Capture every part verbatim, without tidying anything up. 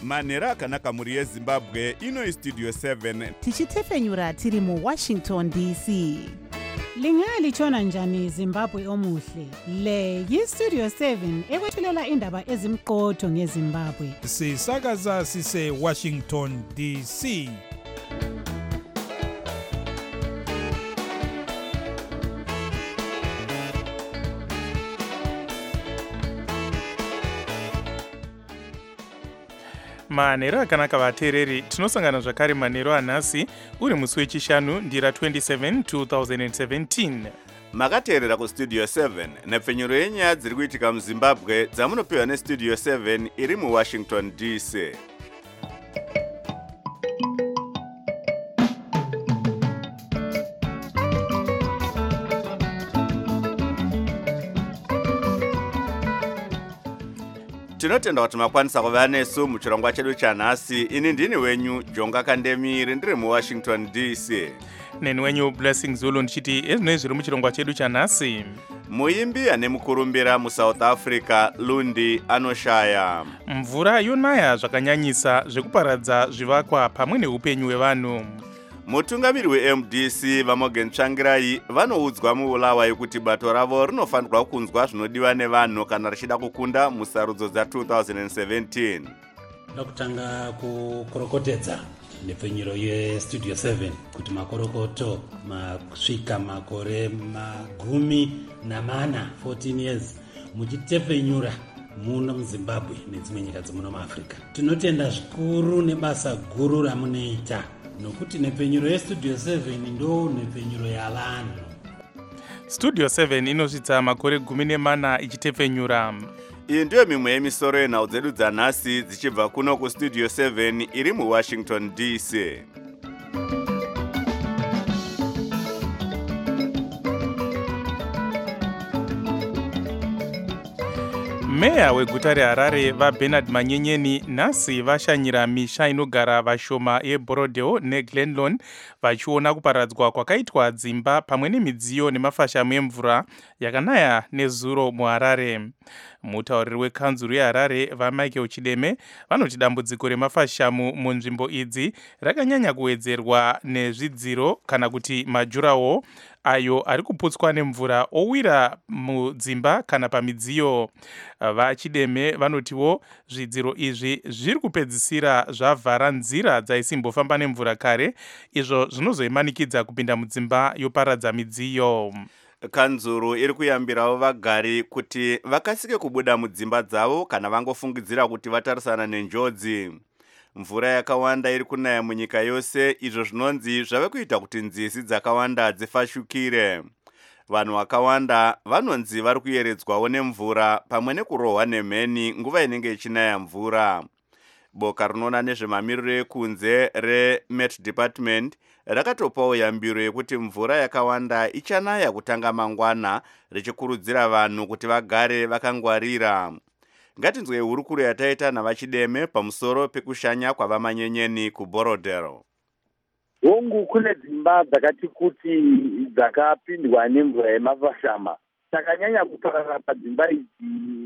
manhero akanaka muri yezimbabwe. Ino istudio seven tichitefenyura tiri mu Washington D C. Lingalitshona njani Zimbabwe omuhle? Le yistudio seven ekwethulela indaba ezimqotho ngeZimbabwe. Sisakaza sise Washington D C. Manhero akanaka vateereri, tinosangana zvakare manhero anhasi uri musi wechishanu ndira twenty-seven two thousand seventeen. makateerera kustudio seven nepfenyuro yenyaya dziri kuitika muzimbabwe dzamunopiwa nestudio seven iri muwashington D C. tinotenda kuti makwanisa kuva nesu muchirongwa chedu chanhasi. Ini ndini wenyu Jonga Kandemiri ndiri muwashington D C. Neni wenyu Blessing Zulu ndichiti ezvinoi zviri muchirongwa chedu chanhasi. Muimbi ane mukurumbira muSouth Africa Lundi anoshaya. Mvura yonaya zvakanyanyisa zvekuparadza zvivakwa pamwe neupenyu hwevanhu. Mutungamiri we-M D C Vamogen Tsvangirai vanoudzwa muBulawayo kuti bato ravo rinofanirwa kunzwa zvinodiwa nevanhu kana richida kukunda musarudzo dza two thousand seventeen. Ndakutanga kukorokotedza nepfenyuro yestudio seven kuti makorokoto masvika makore magumi namana fourteen years muchitefenyura muno muZimbabwe nedzimwe nyika dzemuno muAfrica. Tinotenda zvikuru nebasa guru ramunoita nokuti nepfenyuro yestudio seven ndo nepfenyuro yavanhu. Studio seven inosvitsa makore gumi nemana ichitefenyura. Iyi ndiyo mimwe yemisoro yenhau dzedu dzanhasi dzichibva kuno kustudio seven iri muwashington D C. Meya weguta reHarare vaBernard Manyenyeni nhasi vashanyira misha inogara vashoma yeBorodeo neGlenlone vachiona kuparadzwa kwakaitwa dzimba pamwe nemidziyo nemafashamu emvura yakanaya nezuro muHarare. Mutauriri wekanzuru yeHarare vaMichael Chideme vanoti dambudziko remafashamu munzvimbo idzi rakanyanya kuwedzerwa nezvidziro kana kuti majurawo ayo ari kuputswa nemvura owira mudzimba kana pamidziyo. VaChideme vanotiwo zvidziro izvi zviri kupedzisira zvavhara nzira dzaisimbofamba nemvura kare, izvo zvinozoimanikidza kupinda mudzimba yoparadza midziyo. Kanzuru iri kuyambirawo vagari kuti vakasike kubuda mudzimba dzavo kana vangofungidzira kuti vatarisana nenjodzi. Mvura yakawanda iri kunaya munyika yose, izvo zvinonzi zvave kuita kuti nzizi dzakawanda dzifashukire. Vanhu vakawanda vanonzi vari kuyeredzwawo nemvura pamwe nekurohwa nemheni nguva inenge ichinaya mvura. Boka rinoona nezvemamiriro ekunze reMet Department rakatopawo yambiro yekuti mvura yakawanda ichanaya kutanga mangwana, richikurudzira vanhu kuti vagare vakangwarira. Ngatinzwe hurukuro yataita navaChideme pamusoro pekushanya kwavaManyenyeni kuBorodero. Hongu kune dzimba dzakati kuti dzakapindwa nemvura yemafashama. Takanyanya kuparara padzimba idzi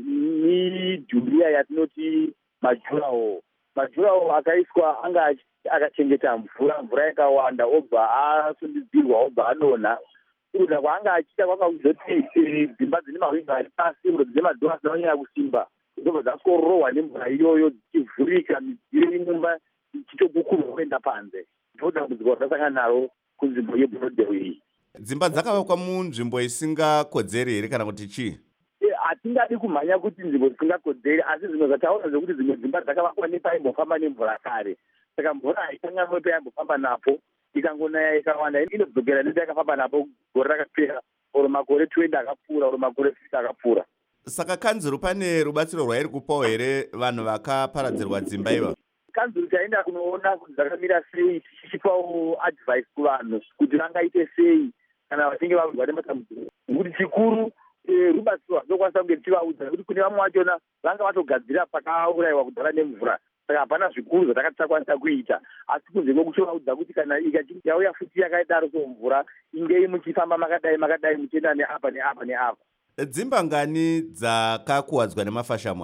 midhuria yatinoti majurawo. Majurawo akaiswa anga akachengeta mvura, mvura yakawanda, obva asundidzirwa, obva adonha. Kuda kwaanga achiita kwakazoti dzimba dzine mahwindo ari pasi, dzemadhoo dzinonyanya kusimba. Ndobva dzasorohwa nemvura iyoyo dzichivhurika, midziyo imumba ichitobukurwa kuenda panze. Ndodambudziko rasangana naro kunzvimbo yeBorodeo iyi. Dzimba dzakavakwa munzvimbo isingakodzeri here kana kuti chii? Hatingadi kumhanya kuti nzvimbo dzisingakodzeri, asi zvimwe zvataona zvekuti dzimwe dzimba dzakavakwa nepaimbofamba nemvura kare. Saka mvura haitangamwe paimbofamba napo, ikangonaya ikawanda inodzokera nepayakafamba napo gore rakapera, oro makore twenty akapfuura, oro makore fifty akapfuura. Saka kanzuru pane rubatsiro rwairi kupawo here vanhu vakaparadzirwa dzimba iva? Kanzuru taenda kunoona kuti dzakamira sei, tichipawo advice kuvanhu kuti vangaite sei kana vachinge vawirwa nematambudziko. Kuti chikuru rubatsiro rwatokwanisa kunge tichivaudza kuti kune vamwe vachona vanga vatogadzira pakaurayiwa kudhara nemvura. Saka hapana zvikuru zvatakati takwanisa kuita, asi kunze kwekuchivaudza kuti kana yauya futi yakaidaro somvura ingei muchifamba makadai makadai muchienda neapa neapa neapa. Dzimba ngani dzakakuwadzwa nemafashamu aya?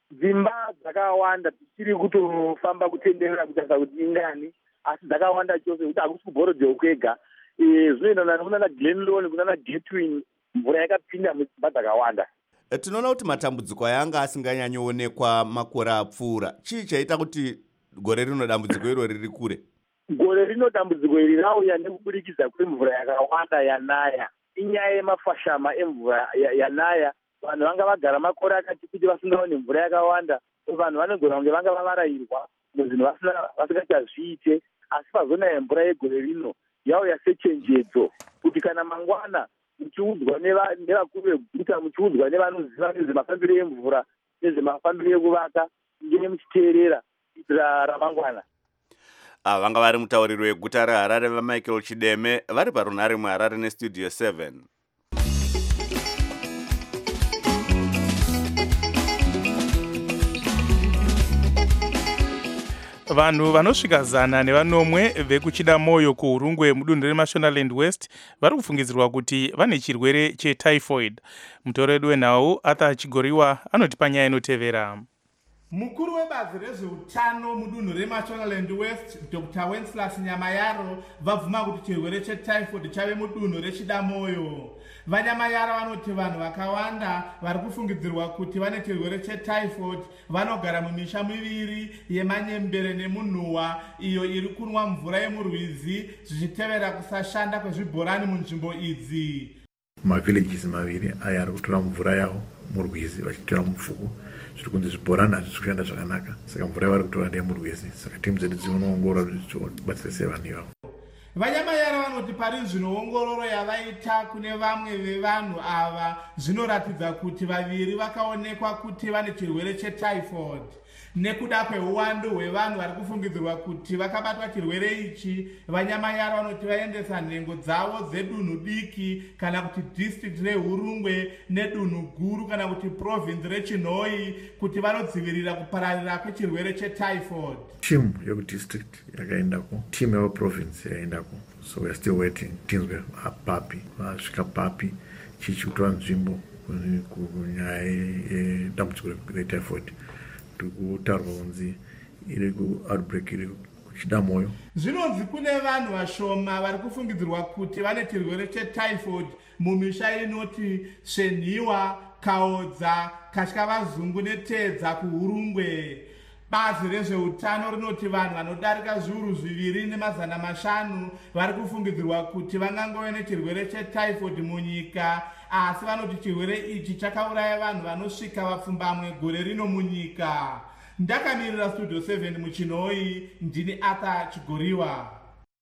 dzimba dzakawanda tichiri kutofamba kutenderera kutarisa kuti ingani, asi dzakawanda chose kuti hakusi kuBorodeo kwega. Zvinoendana kunana Glenlone, kunana Gateway, mvura yakapinda mudzimba dzakawanda. Tinoona kuti matambudziko aya anga asinganyanyoonekwa makore apfuura. Chii chaita kuti gore rino dambudziko irori riri kure? Gore rino dambudziko iri rauya nekubudikidza kwemvura yakawanda yanaya. Inyaya yemafashama emvura yanaya. Vanhu vanga vagara makore akati kuti vasingaoni mvura yakawanda. Vanhu vanogona kunge vanga vavarairwa muzvinhu vasingachazviite. Asi pazonaya mvura yegore rino yauya sechenjedzo kuti kana mangwana muchiudzwa nevakuru veguta, muchiudzwa nevanoziva nezvemafambiro emvura nezvemafambiro ekuvaka, ngene muchiteerera kuitira ramangwana. Ava vanga vari mutauriri weguta reHarare vaMichael Chideme vari parunhare muHarare nestudio seven. Vanhu vanosvika zana nevanomwe vekuchida moyo kuHurungwe mudunhu reMashonaland West vari kufungidzirwa kuti vane chirwere chetyphoid. Mutoredu wenhau Arthur Chigoriwa anotipa nyaya inotevera. Mukuru webazi rezveutano mudunhu reMashonaland West Doctor Wenceslas Nyamayaro vabvuma kuti chirwere chetyphoid chave mudunhu rechida moyo. Vanyamayaro vanoti vanhu vakawanda vari kufungidzirwa kuti vane chirwere chetyphoid vanogara mumisha miviri yeManyembere neMunhuwa iyo iri kunwa mvura yemurwizi zvichitevera kusashanda kwezvibhorani munzvimbo idzi. Mavillages maviri aya ari kutora mvura yawo murwizi vachitora mupfuku. Zviri kunzi zvibhorani hazvisi kushanda zvakanaka, saka mvura yavari kutora ndeyemurwizi. Saka timu dzedu dzinoongorora kuti tibatsire sei vanhu ivavo. Vanyamayaro vanoti pari zvino ongororo yavaita kune vamwe vevanhu ava zvinoratidza kuti vaviri vakaonekwa kuti vane chirwere chetyphoid. Nekuda kweuwandu hwevanhu vari kufungidzirwa kuti vakabatwa chirwere ichi, Vanyamayaro vanoti vaendesa nhengo dzavo dzedunhu diki kana kuti district reHurungwe nedunhu guru kana kuti province reChinhoi kuti vanodzivirira kupararira kwechirwere chetyphoid. Team yekudistrict yakaendako, team yeprovince yakaendako. So we are still waiting. Tinzwe Papi, vasvika Papi chichitora nzvimbo kunyaya yedambudziko retyphoid. Kutaurwa kunzi iri kuoutbreak iri kuchida moyo. Zvinonzi kune vanhu vashoma vari kufungidzirwa kuti vane chirwere chetyphoid mumisha inoti Svenhiwa, Kaodza, Katyavazungu neTedza kuHurungwe. Bazi rezveutano rinoti vanhu vanodarika zviuru zviviri nemazana mashanu vari kufungidzirwa kuti vangangove nechirwere chetyphoid munyika, asi vanoti chirwere ichi chakauraya vanhu vanosvika vapfumbamwe gore rino munyika. Ndakamirira studio seven muChinhoi, ndini Arthur Chigoriwa.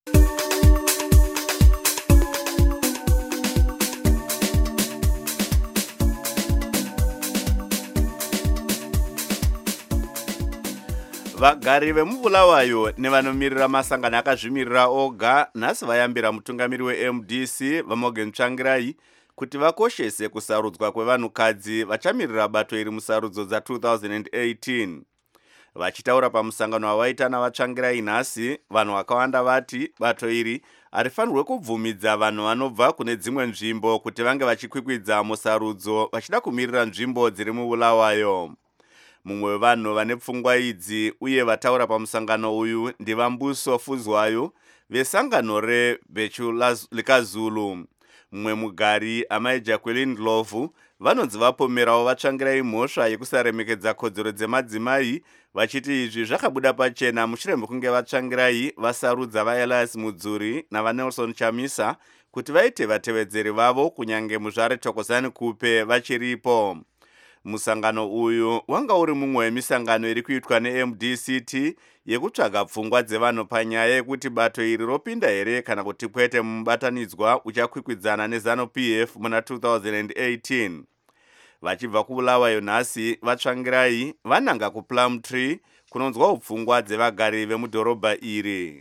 Vagari vemubulawayo nevanomirira masangano akazvimirira oga nhasi vayambira mutungamiri weM D C vaMorgan Tsvangirai kuti vakoshese kusarudzwa kwevanhukadzi vachamirira bato iri musarudzo dza two thousand eighteen. Vachitaura pamusangano wavaita navatsvangirai nhasi, vanhu vakawanda vati bato iri harifanirwe kubvumidza vanhu vanobva kune dzimwe nzvimbo kuti vange vachikwikwidza musarudzo vachida kumirira nzvimbo dziri mubulawayo. Mumwe wevanhu vane pfungwa idzi uye vataura pamusangano uyu ndiVambuso Fuzwayo vesangano reBhechu likaZulu. Mumwe mugari amai Jacqueline Ndlovu vanonzi vapomerawo vatsvangirai mhosva yekusaremekedza kodzero dzemadzimai, vachiti izvi zvakabuda pachena mushure mekunge vatsvangirai vasarudza vaElias Mudzuri navaNelson Chamisa kuti vaite vatevedzeri vavo kunyange muzvare Thokozani Kupe vachiripo. Musangano uyu wanga uri mumwe wemisangano iri kuitwa neM D C T yekutsvaga pfungwa dzevanhu panyaya yekuti bato iri ropinda here kana kuti kwete mubatanidzwa uchakwikwidzana neZanu-P F muna two thousand eighteen. Vachibva kubulawayo nhasi, vatsvangirai vananga kuPlumtree kunonzwa pfungwa dzevagari vemudhorobha iri.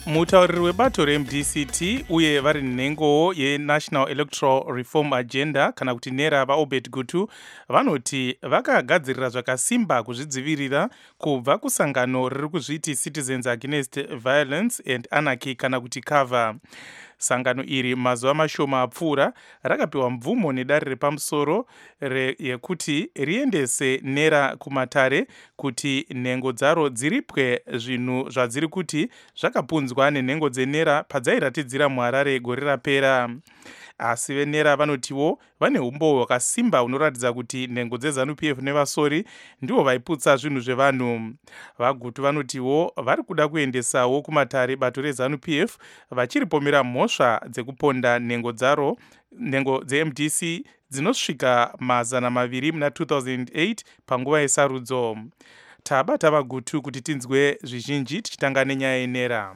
mutauriri webato re M D C T uye vari nhengo yeNational Electoral Reform Agenda kana kuti NERA vaObed Gutu vanoti vakagadzirira zvakasimba kuzvidzivirira kubva kusangano riri kuzviti Citizens Against Violence and Anarchy kana kuti COVER. Sangano iri mazuva mashoma apfuura rakapiwa mvumo nedare repamusoro yekuti riendese NERA kumatare kuti nhengo dzaro dziripwe zvinhu zvadziri kuti zvakapunzwa nenhengo dzeNERA padzairatidzira muHarare gore rapera. Asi veNERA vanotiwo vane umbo hwakasimba hunoratidza kuti nhengo dzeZANU P F nevasori ndivo vaiputsa zvinhu zvevanhu. VaGutu vanotiwo vari kuda kuendesawo kumatare bato reZANU P F vachiripomera mhosva dzekuponda nhengo dzaro nhengo dze-M D C dzinosvika mazana maviri muna two thousand eight panguva yesarudzo. Tabata vaGutu kuti tinzwe zvizhinji tichitanga nenyaya yeNERA.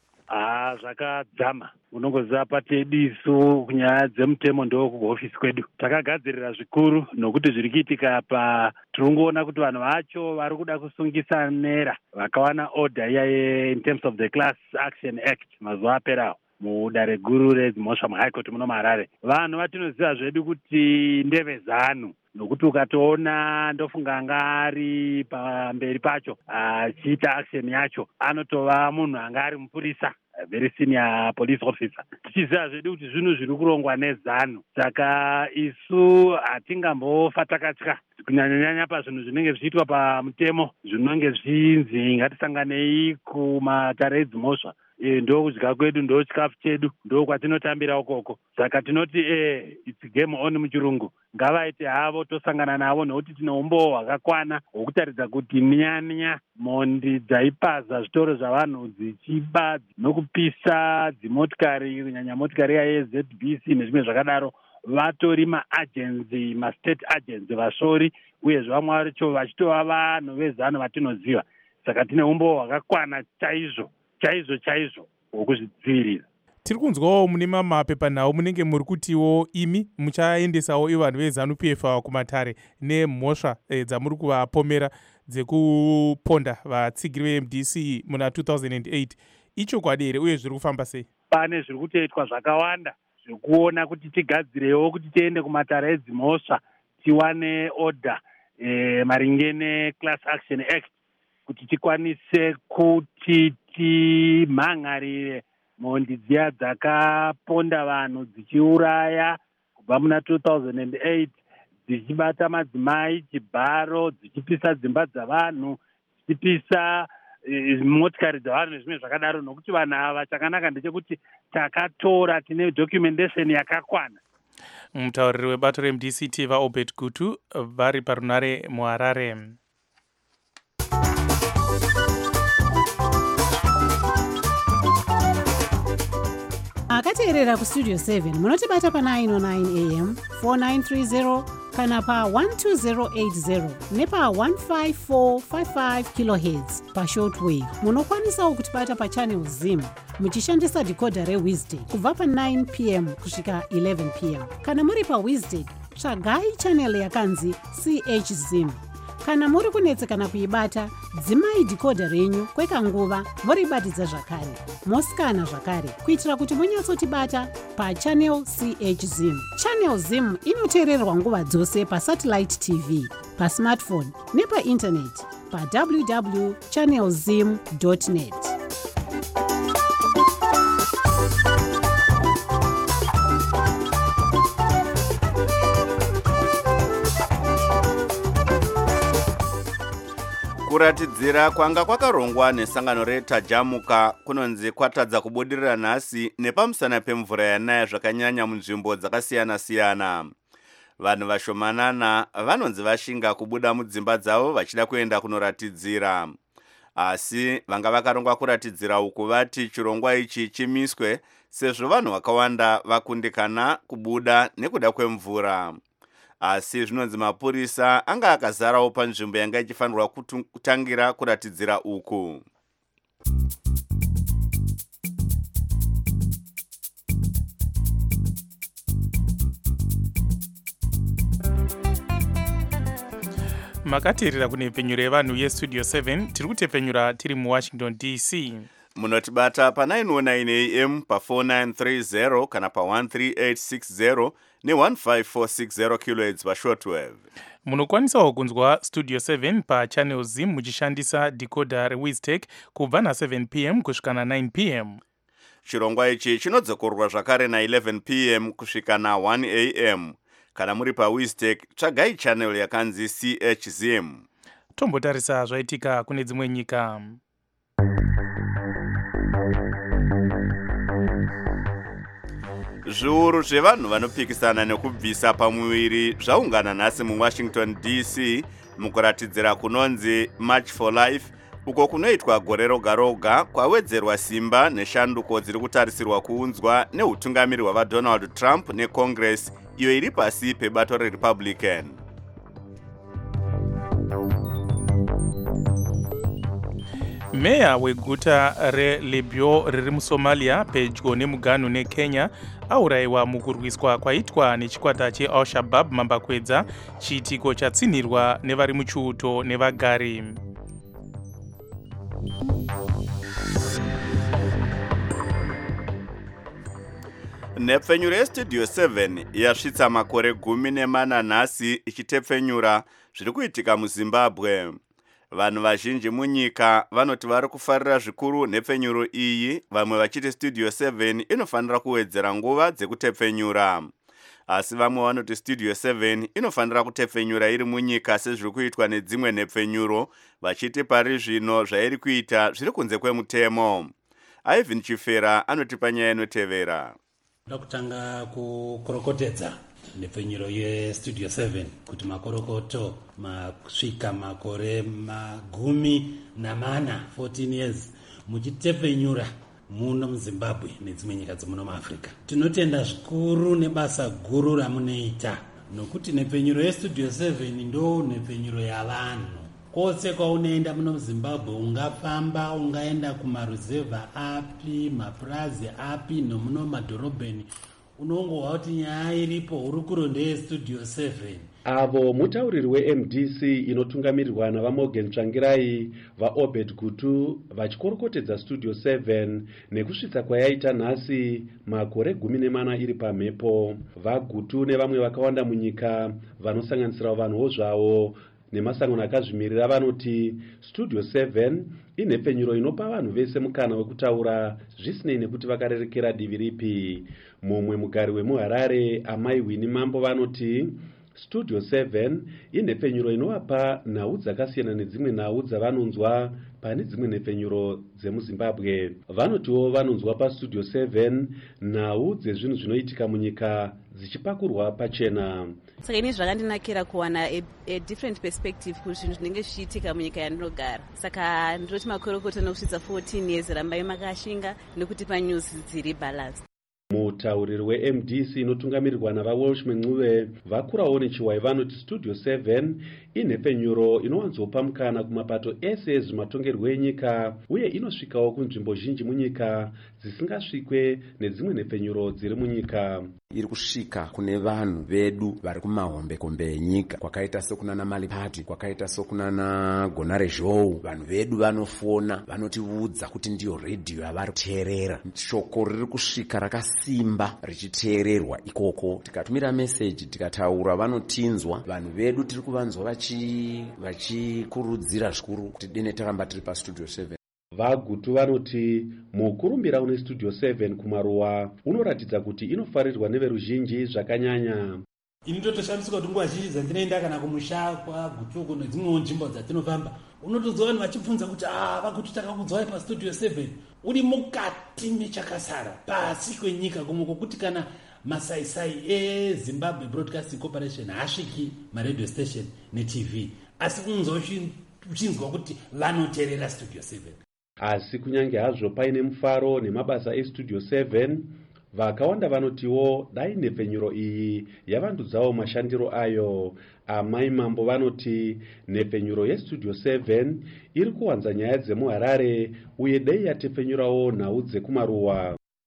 Ah, zvakadzama. Unongoziva patedisu kunyaya dzemutemo ndo kuhofisi kwedu. Takagadzirira zvikuru nokuti zviri kuitika apa tirongoona kuti vanhu vacho vari kuda kusungisa NERA vakawana order iya in terms of the Class Action Act mazuva aperawo mudare guru redzimhosva muHigh Court muno muHarare. Vanhu vatinoziva zvedu kuti ndeve ZANU nokuti ukatoona ndofunga ngari pamberi pacho achiita action yacho anotova munhu anga ari mupurisa, very senior police officer. Tichiziva zvedu kuti zvinhu zviri kurongwa neZANU, saka isu hatingambofa takatya kunyanyanyanya pazvinhu zvinenge zvichiitwa pamutemo zvinenge zvinzi ngatisanganei kumatare edzimhosva. E, ndo kudya kwedu ndo chikafu chedu ndo kwatinotambira ukoko. Saka tinoti eh it's game on muchirungu. Ngavaite havo tosangana navo nokuti tine umbo hwakakwana hwokutaridza kuti nyanya mondi dzaipaza zvitoro zvavanhu dzichiba nokupisa dzimotikari kunyanya motikari yeZ B C nezvimwe zvakadaro vatori maagency mastate agency vasori uyezve vamwe vacho vachitova vanhu veZANU vatinoziva. Saka tine umbo hwakakwana chaizvo chaizvo chaizvo hwokuzvidzivirira. Tiri kunzwawo mune mamapepanhau munenge muri kutiwo imi muchaendesawo ivo vanhu veZANU P F ava kumatare nemhosva e, dzamuri kuvapomera dzekuponda vatsigiri ve-M D C muna two thousand eight. Ichokwadi here uye zviri kufamba sei? Pane zviri kutoitwa zvakawanda zvekuona kuti tigadzirewo kuti tiende kumatare edzimhosva tiwane order e, maringe neClass Action Act kuti tikwanise kuti timhangarire mhondi dziya dzakaponda vanhu dzichiuraya kubva muna two thousand eight dzichibata madzimai chibharo dzichipisa dzimba dzavanhu dzichipisa e, motikari dzavanhu nezvimwe zvakadaro nokuti vanhu ava chakanaka ndechekuti takatora tine documentation yakakwana. Mutauriri webato re-M D C T vaObed Gutu vari parunare muHarare. akateerera kustudio seven munotibata pa nine oh nine a m four nine three zero kana pa one two zero eight zero nepa one five four five five kilohertz pashortwave. Munokwanisawo kutibata pa channel Zim muchishandisa decoder reWizard kubva pa nine p m kusvika eleven p m Kana muri pa Wizard tsvagai channel yakanzi C H Zim. Kana muri kunetsekana kuibata dzimai decoder renyu kwekanguva moribatidza zvakare mosikana zvakare kuitira kuti munyatsotibata pachannel C H Zim. Channel Zim inoteererwa nguva dzose pasatellite T V, pasmartphone nepaintaneti pa w w w dot channel zim dot net. Kuratidzira kwanga kwakarongwa nesangano reTajamuka kunonzi kwatadza kubudirira nhasi nepamusana pemvura yanaya zvakanyanya munzvimbo dzakasiyana-siyana. Vanhu vashomanana vanonzi vashinga kubuda mudzimba dzavo vachida kuenda kunoratidzira. Asi vanga vakarongwa kuratidzira uku vati chirongwa ichi chimiswe sezvo vanhu vakawanda vakundikana kubuda nekuda kwemvura. Asi zvinonzi mapurisa anga akazarawo panzvimbo yanga ichifanirwa kutangira kuratidzira uku. Makateerera kune penyuro yevanhu yestudio seven tiri kutepfenyura tiri muWashington D C. munotibata pa nine oh nine a m pa four nine three zero kana pa one three eight six zero ne one five four six zero kilohertz pa shortwave. Munokwanisawo kunzwa Studio seven pa channel Z muchishandisa decoder Wiztech kubva na seven p m kusvika na nine p m. Chirongwa ichi chinodzokorwa zvakare na eleven p m kusvika na one a m. Kana muri pa Wiztech tsvagai channel yakanzi C H Z M. Tombotarisa zvaitika kune dzimwe nyika. Zviuru zvevanhu vanopikisana nekubvisa pamuviri zvaungana nhasi muWashington D C mukuratidzira kunonzi March for Life, uko kunoitwa gore roga roga kwawedzerwa simba neshanduko dziri kutarisirwa kuunzwa neutungamiri hwava Donald Trump neCongress iyo iri pasi pebato reRepublican. Meya weguta reLibyo riri muSomalia pedyo nemuganu neKenya aurayiwa mukurwiswa kwaitwa nechikwata cheAl-Shabaab mambakwedza, chiitiko chatsinirwa nevari muchiuto nevagari. Nhepfenyuro yeStudio seven yasvitsa makore gumi nemana nhasi ichitepfenyura zviri kuitika muZimbabwe. Vanhu vazhinji munyika vanoti vari kufarira zvikuru nhepfenyuro iyi, vamwe vachiti Studio seven inofanira kuwedzera nguva dzekutepfenyura. Asi vamwe vanoti Studio seven inofanira kutepfenyura iri munyika sezviri kuitwa nedzimwe nhepfenyuro, vachiti pari zvino zvairi kuita zviri kunze kwemutemo. Ivan Chifera anotipa nyaya inotevera. Ndakutanga kukorokotedza nhepfenyuro yeStudio seven kuti makorokoto masvika makore magumi namana fourteen years muchitepfenyura muno muZimbabwe nedzimwe nyika dzemuno muAfrica. Tinotenda zvikuru nebasa guru ramunoita, nokuti nhepfenyuro yeStudio seven ndo nhepfenyuro yavanhu. Kwose kwaunoenda muno muZimbabwe, ungafamba ungaenda kumaruzevha api, mapurazi api nomuno madhorobheni, unongozwa kuti nyaya iripo uri kuronda yeStudio seven. Avo mutauriri weM D C inotungamirirwa navaMorgan Tsvangirai vaObed Gutu vachikorokotedza Studio seven nekusvitsa kwayaita nhasi makore gumi nemana iri pamhepo. VaGutu nevamwe vakawanda munyika vanosanganisira vanhuwo zvavo nemasangano akazvimirira vanoti Studio seven inhepfenyuro inopa vanhu vese mukana wekutaura zvisinei nekuti vakarerekera divi ripi. Mumwe mugari wemuHarare Amai Winnie Mambo vanoti Studio seven inhepfenyuro inovapa nhau dzakasiyana nedzimwe nhau dzavanonzwa pane dzimwe nhepfenyuro dzemuZimbabwe. Vanotiwo vanonzwa paStudio seven nhau dzezvinhu zvinoitika munyika dzichipakurwa pachena. Saka ini zvakandinakira kuwana a, a different perspective kuti zvinhu zvinenge zvichiitika munyika yandinogara. Saka ndinoti makorokoto nokusvitsa fourteen years rambai makashinga nokutipa news dziri balanced. Mutauriri weM D C inotungamirirwa navaWelshman Ncube vakurawo nechiwai vanoti Studio seven inhepfenyuro inowanzopa mukana kumapato ese ezvematongerwo enyika uye inosvikawo kunzvimbo zhinji munyika dzisingasvikwe nedzimwe nhepfenyuro dziri munyika. Iri kusvika kune vanhu vedu vari kumahombekombe enyika, kwakaita sekunana Malipati, kwakaita sekunana Gonare Zhou. Vanhu vedu vanofona, vanotiudza kuti ndiyo redhiyo yavari kuteerera. Shoko riri kusvika rakasimba richiteererwa ikoko. Tikatumira meseji tikataura vanotinzwa. Vanhu vedu tiri kuvanzwa vachi vachikurudzira zvikuru kuti dine takamba tiri paStudio seven. VaGutu vanoti mukurumbira une Studio seven kumaruwa unoratidza kuti inofarirwa neveruzhinji zvakanyanya. Ini ndotoshamisa kuti nguva zhinji dzandinoenda kana kumusha kwaGutu nedzimwewo nzvimbo dzatinofamba, unotodzoa vanhu vachibvunza kuti ah vaGutu takakudzwai paStudio seven. Uri mukati mechakasara pasi kwenyika kumwe kwokuti kana masaisai eZimbabwe Broadcasting Corporation hasviki maradio station neTV, asi unonzwa uchinzwa kuti vanoteerera Studio seven. Asi kunyange hazvo paine mufaro nemabasa eStudio seven, vakawanda vanotiwo dai nhepfenyuro iyi yavandudzawo mashandiro ayo. Amai Mambo vanoti nhepfenyuro yeStudio seven iri kuwanza nyaya dzemuHarare uye dai yatepfenyurawo nhau dzekumaruwa.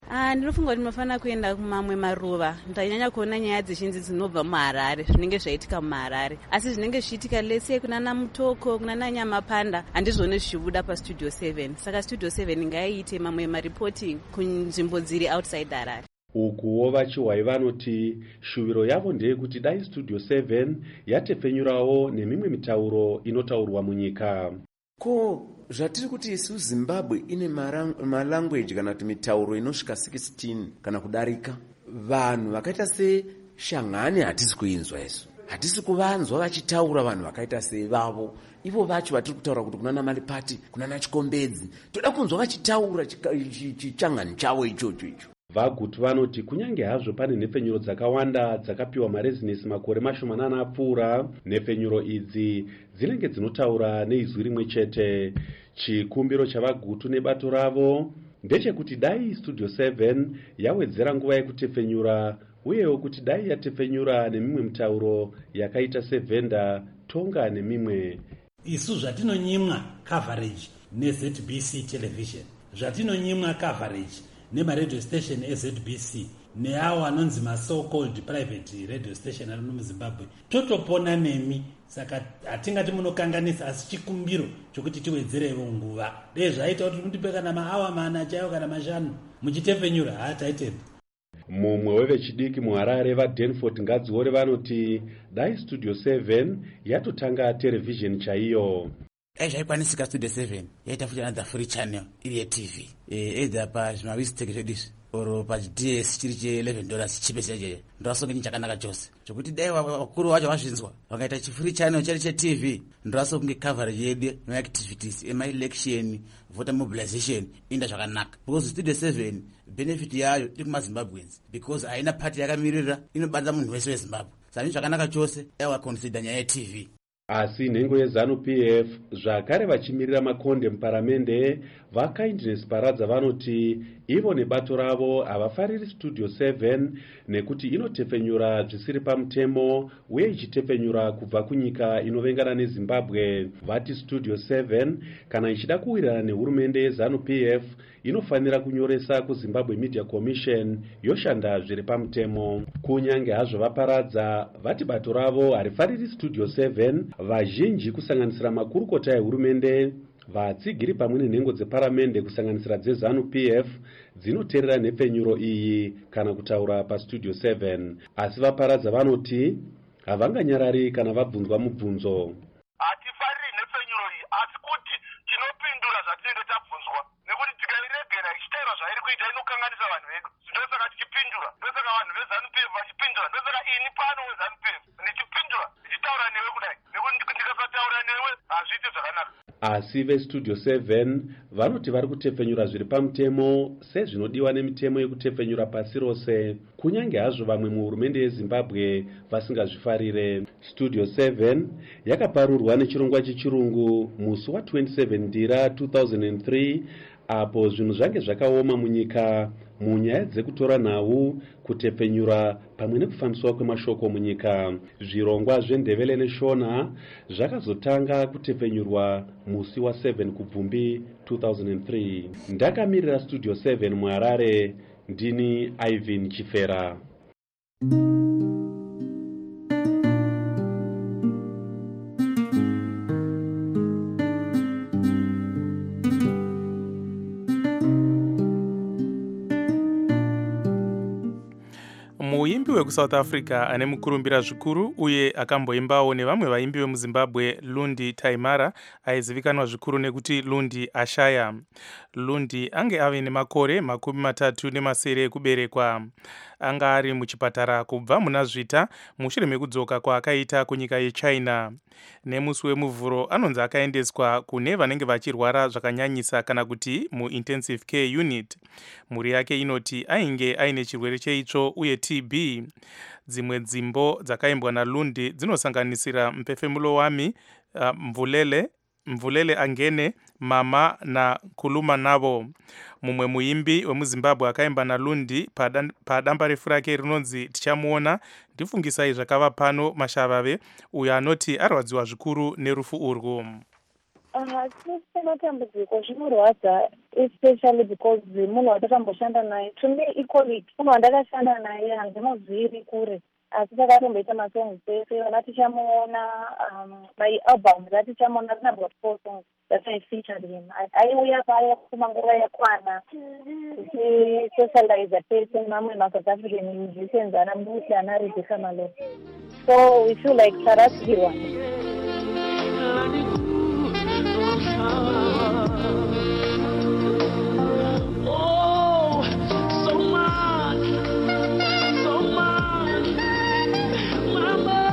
Ah, ndinofunga kuti munofanira kuenda kumamwe maruva. Ndanyanya kuona nyaya dzizhinji dzinobva muHarare, zvinenge zvaitika muHarare. Asi zvinenge zvichiitika lese kunana Mutoko, kunana Nyamapanda, handizvone zvichibuda pastudio seven. Saka studio seven ngaiite mamwe maripoti kunzvimbo dziri outside Harare. Ukuwo vachiwai vanoti shuviro yavo ndeyekuti dai studio seven yatepfenyurawo nemimwe mitauro inotaurwa munyika. Ko zvatiri kuti isu Zimbabwe ine malanguage kana kuti mitauro inosvika sixteen kana kudarika. Vanhu vakaita se Shangani hatisi kuinzwa isu. Hatisi kuvanzwa vachitaura vanhu vakaita sevavo. Ivo vacho vatiri kutaura kuti kunana Malipati, kunana Chikombedzi. Toda kunzwa vachitaura chichangani chavo ichocho icho. Vagutu vanoti kunyange hazvo pane nhepfenyuro dzakawanda dzakapiwa marezinesi makore mashomanana apfuura, nhepfenyuro idzi dzinenge dzinotaura neizwi rimwe chete. Chikumbiro chavagutu nebato ravo ndechekuti dai studio seven yawedzera nguva yekutepfenyura, uyewo kuti dai yatepfenyura nemimwe mitauro yakaita sevhenda, tonga nemimwe. Isu zvatinonyimwa coverage neZ B C television, zvatinonyimwa coverage nemaredio station eZ B C neawo anonzi ma-so called private radio station ari muZimbabwe, totopona nemi. Saka hatingati munokanganisa, asi chikumbiro chokuti tiwedzerewo nguva. Dei zvaita kuti mutipe kana maawa mana chaiwo kana mashanu muchitepfenyura, hataitepo. Mumwe wevechidiki muHarare vaDanford Ngadziore vanoti dai studio seven yatotanga television chaiyo. Dai zvaikwanisika studio seven yaita futi another free channel iri yeTV, either pazvimawisi zvedizvi oro paD S chiri che eleven dollars chipesi chacho. Ndosonge chakanaka chose chokuti dai vakuru vacho vazvinzwa vakaita chifree channel chari cheTV, ndosonge coverage yedu neactivities ema-election, voter mobilization inda zvakanaka. Because studio seven benefit yayo iri kumaZimbabweans, because haina party yakamirira, inobatsira munhu wese weZimbabwe. Saka zvakanaka chose ewa consider nyaya yeTV. Asi nhengo yeZanu-P F zvakare vachimirira makonde muparamende vaKindness Paradza vanoti ivo nebato ravo havafariri studio seven nekuti inotepfenyura zvisiri pamutemo uye ichitepfenyura kubva kunyika inovengana neZimbabwe. Vati studio seven kana ichida kuwirirana nehurumende yeZanu-P F inofanira kunyoresa kuZimbabwe Media Commission yoshanda zviri pamutemo. Kunyange hazvo vaparadza vati bato ravo harifariri studio seven, vazhinji kusanganisira makurukota ehurumende, vatsigiri pamwe nenhengo dzeparamende kusanganisira dzeZanu-P F dzinoteerera nhepfenyuro iyi kana kutaura pastudio seven. Asi vaparadza vanoti havanganyarari kana vabvunzwa mubvunzo. Hatifariri nhepfenyuro iyi, asi kuti tinopindura zvatinenge tabvunzwa, nekuti tikairegera ichitaura zvairi kuita inokanganisa vanhu vedu. Ndosaka tichipindura, ndosaka vanhu veZanu-P F vachipindura, ndosaka ini pano weZanu-P F ndichipindura ndichitaura newe kudai, nekuti ndikasataura newe hazviiti zvakanaka. Asi vestudio seven vanoti vari kutepfenyura zviri pamutemo sezvinodiwa nemitemo yekutepfenyura pasi rose, kunyange hazvo vamwe muhurumende yeZimbabwe vasingazvifarire. Studio seven yakaparurwa nechirongwa chechirungu musi wa27 Ndira two thousand three, apo zvinhu zvange zvakaoma munyika munyaya dzekutora nhau, kutepfenyura pamwe nekufambiswa kwemashoko munyika. Zvirongwa zveNdebele neShona zvakazotanga kutepfenyurwa musi wa7 Kubvumbi two thousand three. Ndakamirira studio seven muHarare, ndini Ivan Chifera. Muimbi wekuSouth Africa ane mukurumbira zvikuru uye akamboimbawo nevamwe vaimbi vemuZimbabwe Lundi Taimara aizivikanwa zvikuru nekuti Lundi Ashaya. Lundi ange ave nemakore makumi matatu nemasere ekuberekwa. Anga ari muchipatara kubva muna zvita mushure mekudzoka kwaakaita kunyika yeChina. Nemusi wemuvhuro anonzi akaendeswa kune vanenge vachirwara zvakanyanyisa kana kuti muintensive care unit. Mhuri yake inoti ainge aine chirwere cheitsvo uye T B. Dzimwe dzimbo dzakaimbwa naLundi dzinosanganisira Mpefemulo wami, uh, mvulele mvulele angene, mama na kuluma navo. Mumwe muimbi wemuZimbabwe akaimba naLundi padamba refu rake rinonzi tichamuona ndifungisai zvakava pano mashavave, uyo anoti arwadziwa zvikuru nerufu urwu. Hasi matambudziko zvinorwadza, especially because munhu watakamboshanda naye, to me equally munhu wandakashanda naye handimuzviri kure, asi takatomboita masongs ese, vana tichamuona maialbum atichamuona rina about four songs that I featured him. Aiuya paya kumanguva yakwana tichisocialize pese mamwe ma-South African musicians ana Mbusi ana Rebecca Malo. So we feel like tarasikirwa. Oh, so much, so much, Mama.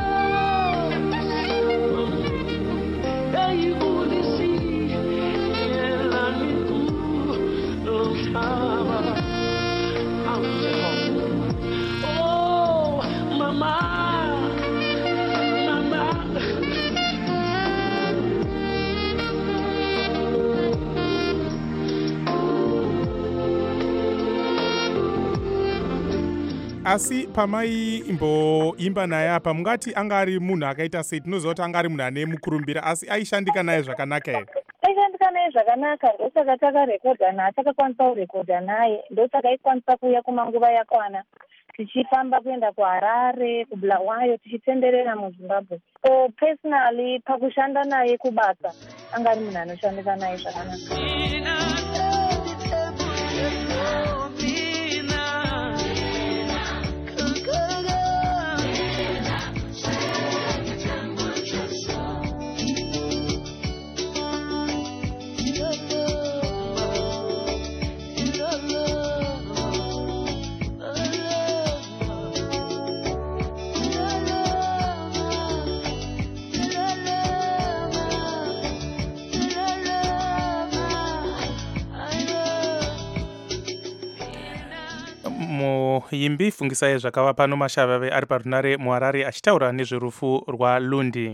There you would see, yeah, I need to oh, Mama, Mama. Asi pamai imboimba naye apa mungati anga ari munhu akaita sei? Tinoziva kuti anga ari munhu ane mukurumbira, asi aishandika naye zvakanaka here? Aishandika naye zvakanaka, ndosaka takarekodha naye, takakwanisa kurekodha naye, ndosaka aikwanisa kuuya kumanguva yakwana tichifamba kuenda kuHarare, kuBulawayo, tichitenderera muZimbabwe. So personally pakushanda naye kubasa anga ari munhu anoshandika naye zvakanaka. Muimbi fungisai zvakava pano Mashavave ari parunare muHarare achitaura nezverufu rwaLundi.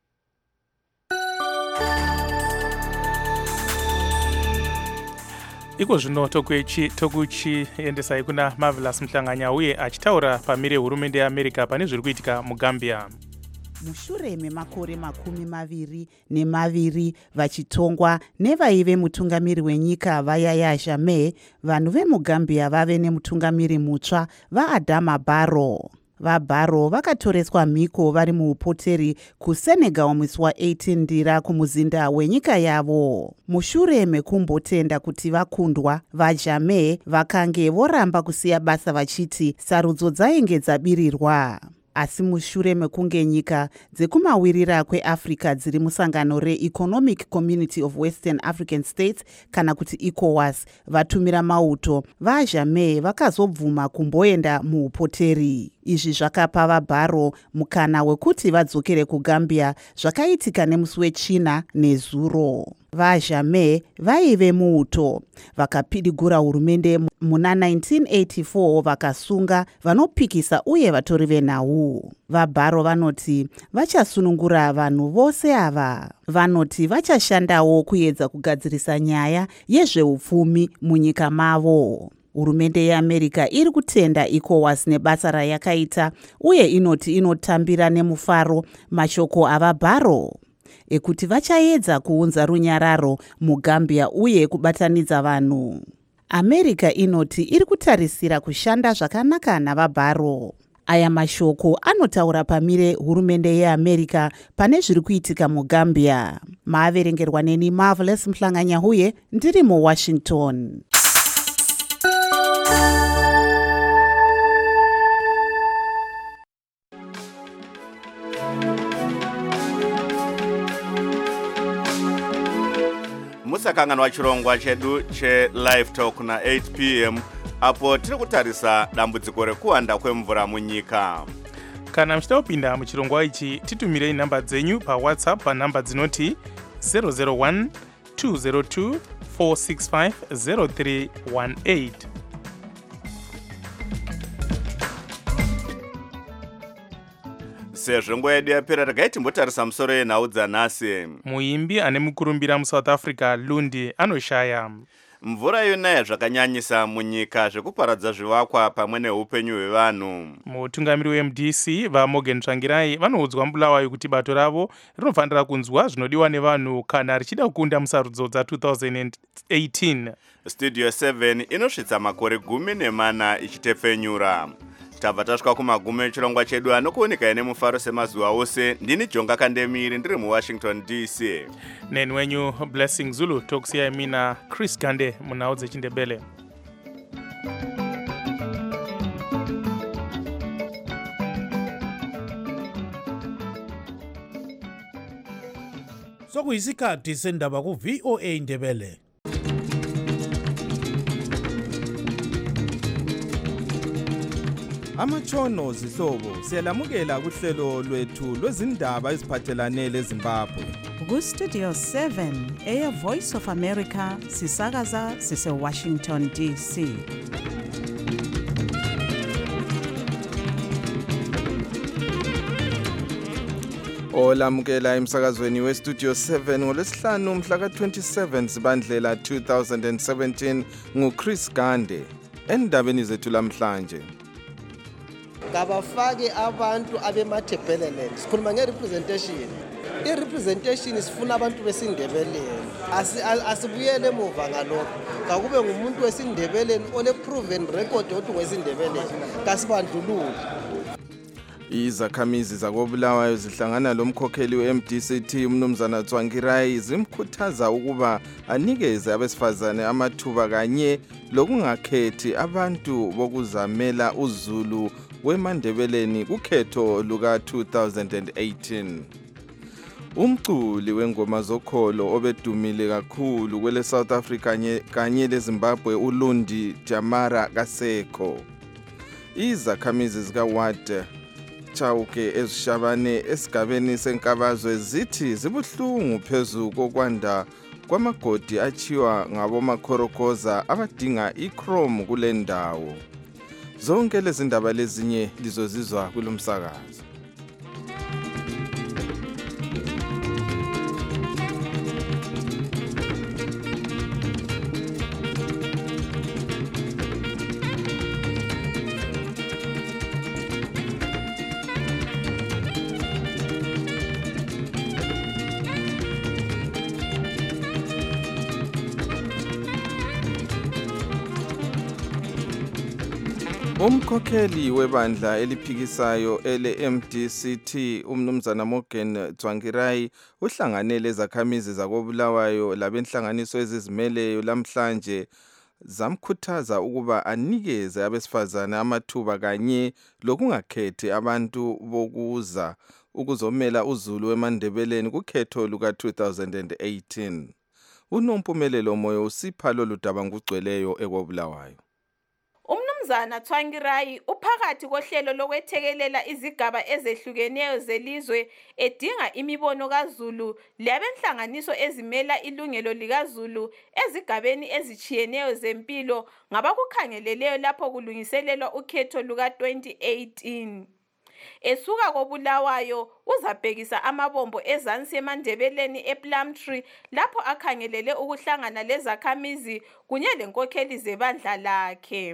Iko zvino tokuchiendesai kuna Marvelous Mhlanganya uye achitaura pamire hurumende yeAmerica pane zviri kuitika muGambia. Mushure memakore makumi maviri nemaviri vachitongwa nevaive mutungamiri wenyika vaYahya Jammeh, vanhu vemuGambia vave nemutungamiri mutsva vaAdama Barrow. VaBarrow vakatoreswa mhiko vari muupoteri kuSenegal musi wa-eighteen ndira kumuzinda wenyika yavo. Mushure mekumbotenda kuti vakundwa, vaJammeh vakange voramba kusiya basa vachiti sarudzo dzainge dzabirirwa. Asi mushure mekunge nyika dzekumawirira kweAfrica dziri musangano re-Economic Community of Western African States kana kuti ECOWAS vatumira mauto, vaJammeh vakazobvuma kumboenda muupoteri. Izvi zvakapa vaBarrow mukana wekuti vadzokere kuGambia zvakaitika nemusi weChina nezuro. VaJammeh vaive muuto, vakapidigura hurumende muna nineteen eighty-four vakasunga vanopikisa uye vatori venhau. VaBarrow vanoti vachasunungura vanhu vose ava. Vanoti vachashandawo kuedza kugadzirisa nyaya yezveupfumi munyika mavo. Hurumende yeAmerica iri kutenda ECOWAS nebasa rayakaita uye inoti inotambira nemufaro mashoko avaBarrow ekuti vachaedza kuunza runyararo muGambia uye kubatanidza vanhu. America inoti iri kutarisira kushanda zvakanaka navaBarrow. Aya mashoko anotaura pamire hurumende yeAmerica pane zviri kuitika muGambia. Maaverengerwa neni Marvelous Mhlanganya uye ndiri muWashington. Musakanganwa chirongwa chedu che live talk na eight p m apo tiri kutarisa dambudziko rekuwanda kwemvura munyika. Kana muchida kupinda muchirongwa ichi titumirei namba dzenyu paWhatsApp panamba dzinoti zero zero one two zero two four six five zero three one eight. Sezvo nguva yedu yapera takai timbotarisa musoro yenhau dzanhasi. Muimbi ane mukurumbira muSouth Africa Lundi anoshaya. mvura yonaya zvakanyanyisa munyika zvekuparadza zvivakwa pamwe neupenyu hwevanhu. Mutungamiri we M D C vaMorgan Tsvangirai vanoudzwa Bulawayo kuti bato ravo rinofanira kunzwa zvinodiwa nevanhu kana richida kukunda musarudzo dza two thousand eighteen. Studio seven inosvitsa makore gumi nemana ichitepfenyura. Tabva tasvika kumagumo echirongwa chedu anokuoneka nemufaro semazuva ose. Ndini Jonga Kandemiri ndiri muWashington D C. Neni wenyu Blessing Zulu tokusiya mina Chris Gande munhau dzechindebele. Sokuyisikhathi sendaba ku V O A Ndebele. Amachono zihlobo siyalamukela kuhlelo lwethu lwezindaba eziphathelane leZimbabwe. Ku Studio seven eya Voice of America sisakaza sise Washington D C. Olamukela emsakazweni we Studio seven ngolesihlanu mhla ka twenty-seven Sibandlela two thousand seventeen ngu Chris Gande. Endabeni zethu lamhlanje. Kabafake abantu abemathebeleland. Sikhuluma nge-representation. I-representation sifuna abantu besindebeleni. Asibuyele emuva ngalokho. Kakube ngumuntu wesindebeleni ole-proven record yokuthi wesindebeleni. Kasibandlulule. Izakhamizi zakobulawayo zihlangana lomkhokheli we-M D C T umnumzana Tsvangirai zimkhuthaza ukuba anikeze abesifazane amathuba kanye lokungakhethi abantu bokuzamela uzulu weMandebeleni kukhetho luka two thousand eighteen. Umculi wengoma zokholo obedumile kakhulu kwele South Africa kanye leZimbabwe uLundi Jamara Kasekho. Izakhamizi zikaWad Chauke ezishabane esigabeni senkabazwe zithi zibuhlungu phezulu kokwanda kwamagodi achiwa ngabomakhorokoza abadinga i-chrome kule ndawo. Zonke lezi ndaba lezinye lizozizwa kulomsakazo. Umkhokheli webandla eliphikisayo ele M D C T umnumzana Morgan Tsvangirai uhlanganele zakhamizi zakobulawayo labenhlanganiso ezizimeleyo lamhlanje zamkhuthaza ukuba anikeze abesifazane amathuba kanye lokungakhethi abantu bokuza ukuzomela uzulu weMandebeleni kukhetho luka two thousand eighteen. Unompumelelo moyo usipha loludaba ngugcweleyo ekobulawayo. Umnumzana Tsvangirai uphakathi kohlelo lokwethekelela izigaba ezehlukeneyo zelizwe edinga imibono kaZulu labenhlanganiso ezimela ilungelo likaZulu ezigabeni ezichiyeneyo zempilo ngabakukhangeleleyo lapho kulungiselelwa ukhetho luka twenty eighteen. Esuka kobulawayo uzabhekisa amabombo ezansi eMandebeleni ePlumtree lapho akhangelele ukuhlangana lezakhamizi kunye lenkokheli zebandla lakhe.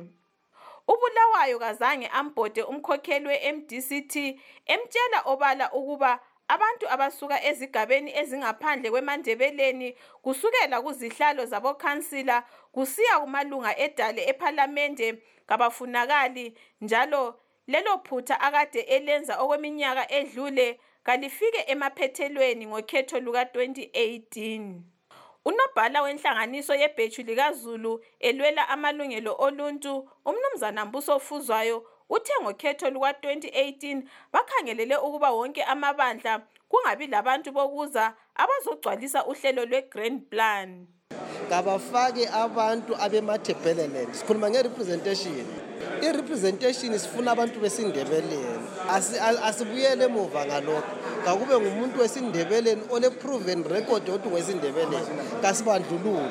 uBulawayo kazange ambhode umkhokheli we-M D C T emtshela obala ukuba abantu abasuka ezigabeni ezingaphandle kweMandebeleni kusukela kuzihlalo zabokhansila kusiya kumalunga edale eParliamente kabafunakali njalo lelo phutha akade elenza okweminyaka edlule kalifike emaphethelweni ngokhetho luka twenty eighteen. Unobhala wenhlanganiso yebheju likaZulu elwela amalungelo oluntu umnumzana Mbuso Fuzwayo uthe ngokhetho luka twenty eighteen bakhangelele ukuba wonke amabandla kungabi labantu bokuza abazogcwalisa uhlelo lwe-Grand Plan. Kabafake abantu abemathebeleland. Sikhuluma nge-representation. I-representation sifuna abantu besindebeleni. Asibuyele emuva ngalokho. Kakube ngumuntu wesindebeleni ole-proven record yokuthi wesindebeleni. Kasibandlulule.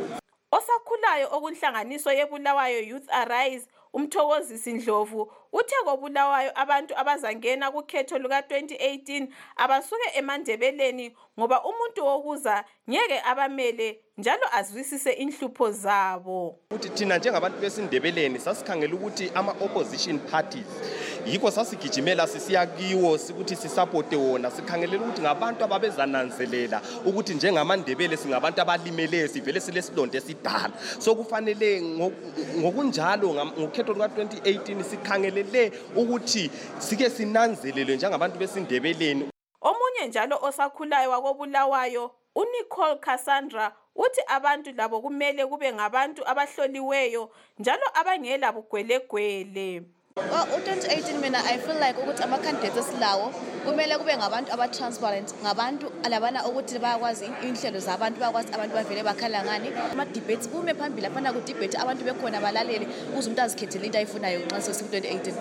Osakhulayo okunhlanganiso yebulawayo Youth Arise umthokozisi Ndlovu uthe kobulawayo abantu abazangena kukhetho luka twenty eighteen abasuke eMandebeleni ngoba umuntu wokuza ngeke abamele njalo azwisise inhlupho zabo. Uthi thina njengabantu besindebeleni sasikhangela ukuthi ama opposition parties yikho sasigijimela sisiya kiwo sikuthi sisupporte wona, sikhangelela ukuthi ngabantu ababezananzelela ukuthi njengamandebele singabantu abalimele sivele silesilonde esidala. So kufanele ngokunjalo ngokhetho luka twenty eighteen sikhangelele ukuthi sike sinanzelele njengabantu besindebeleni. Omunye njalo osakhulayo wakobulawayo uNicole Cassandra uthi abantu labo kumele kube ngabantu abahloliweyo njalo abangela bugwelegwele. U twenty eighteen mina I feel like ukuthi ama candidates esilawo kumele kube ngabantu aba transparent, ngabantu alabana ukuthi bayakwazi inhlelo zabantu, bayakwazi abantu bavele bakhala ngani. Ama debates kume phambili afana ku debate abantu bekhona balalele ukuze umuntu azikhethele into ayifunayo nxa sesi twenty eighteen.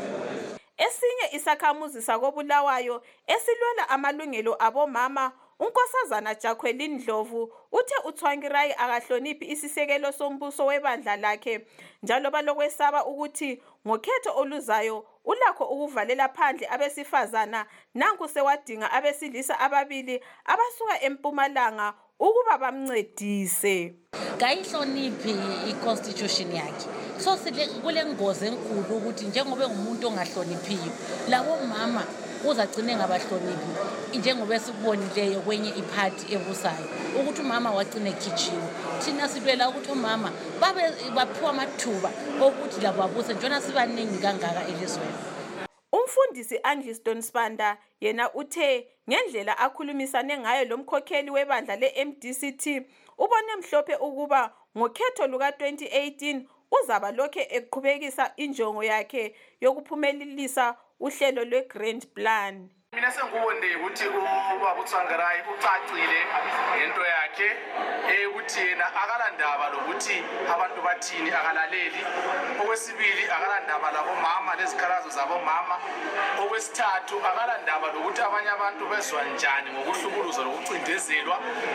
Esinye isakhamuzi sakobulawayo esilwela amalungelo abomama uNkosazana Jacqueline Ndlovu uthe uThwangirai akahloniphi isisekelo sombuso webandla lakhe njalo balokwesaba ukuthi ngokhetho oluzayo ulakho ukuvalela phandle abesifazana nanku sewadinga abesilisa ababili abasuka eMpumalanga ukuba bamncedise. Kayihloniphi iconstitution yakhe. So sile kule ngozi enkulu ukuthi njengoba ngumuntu ongahloniphiyo labo mama uzagcine ngabahloniphi njengoba sikubonileyo kwenye iphathi ebusayo ukuthi umama wagcine khichiwe. Thina sibela ukuthi umama babe baphiwa amathuba ukuthi labo babuse njona sibaningi kangaka elizweni. Umfundisi Angliston Spanda yena uthe ngendlela akhulumisane ngayo lomkhokheli webandla le-M D C T ubone mhlophe ukuba ngokhetho luka twenty eighteen uzaba lokhe eqhubekisa injongo yakhe yokuphumelelisa uhlelo lwe-Grand Plan. Mina sengubonde ukuthi ubaba uThwangirai ucacile ngento yakhe ukuthi yena akalandaba lokuthi abantu bathini akalaleli. Okwesibili akalandaba labo mama lezikhalazo zabo mama. Okwesithathu akalandaba lokuthi abanye abantu bezwa njani ngokuhlukuluza lokucindezelwa.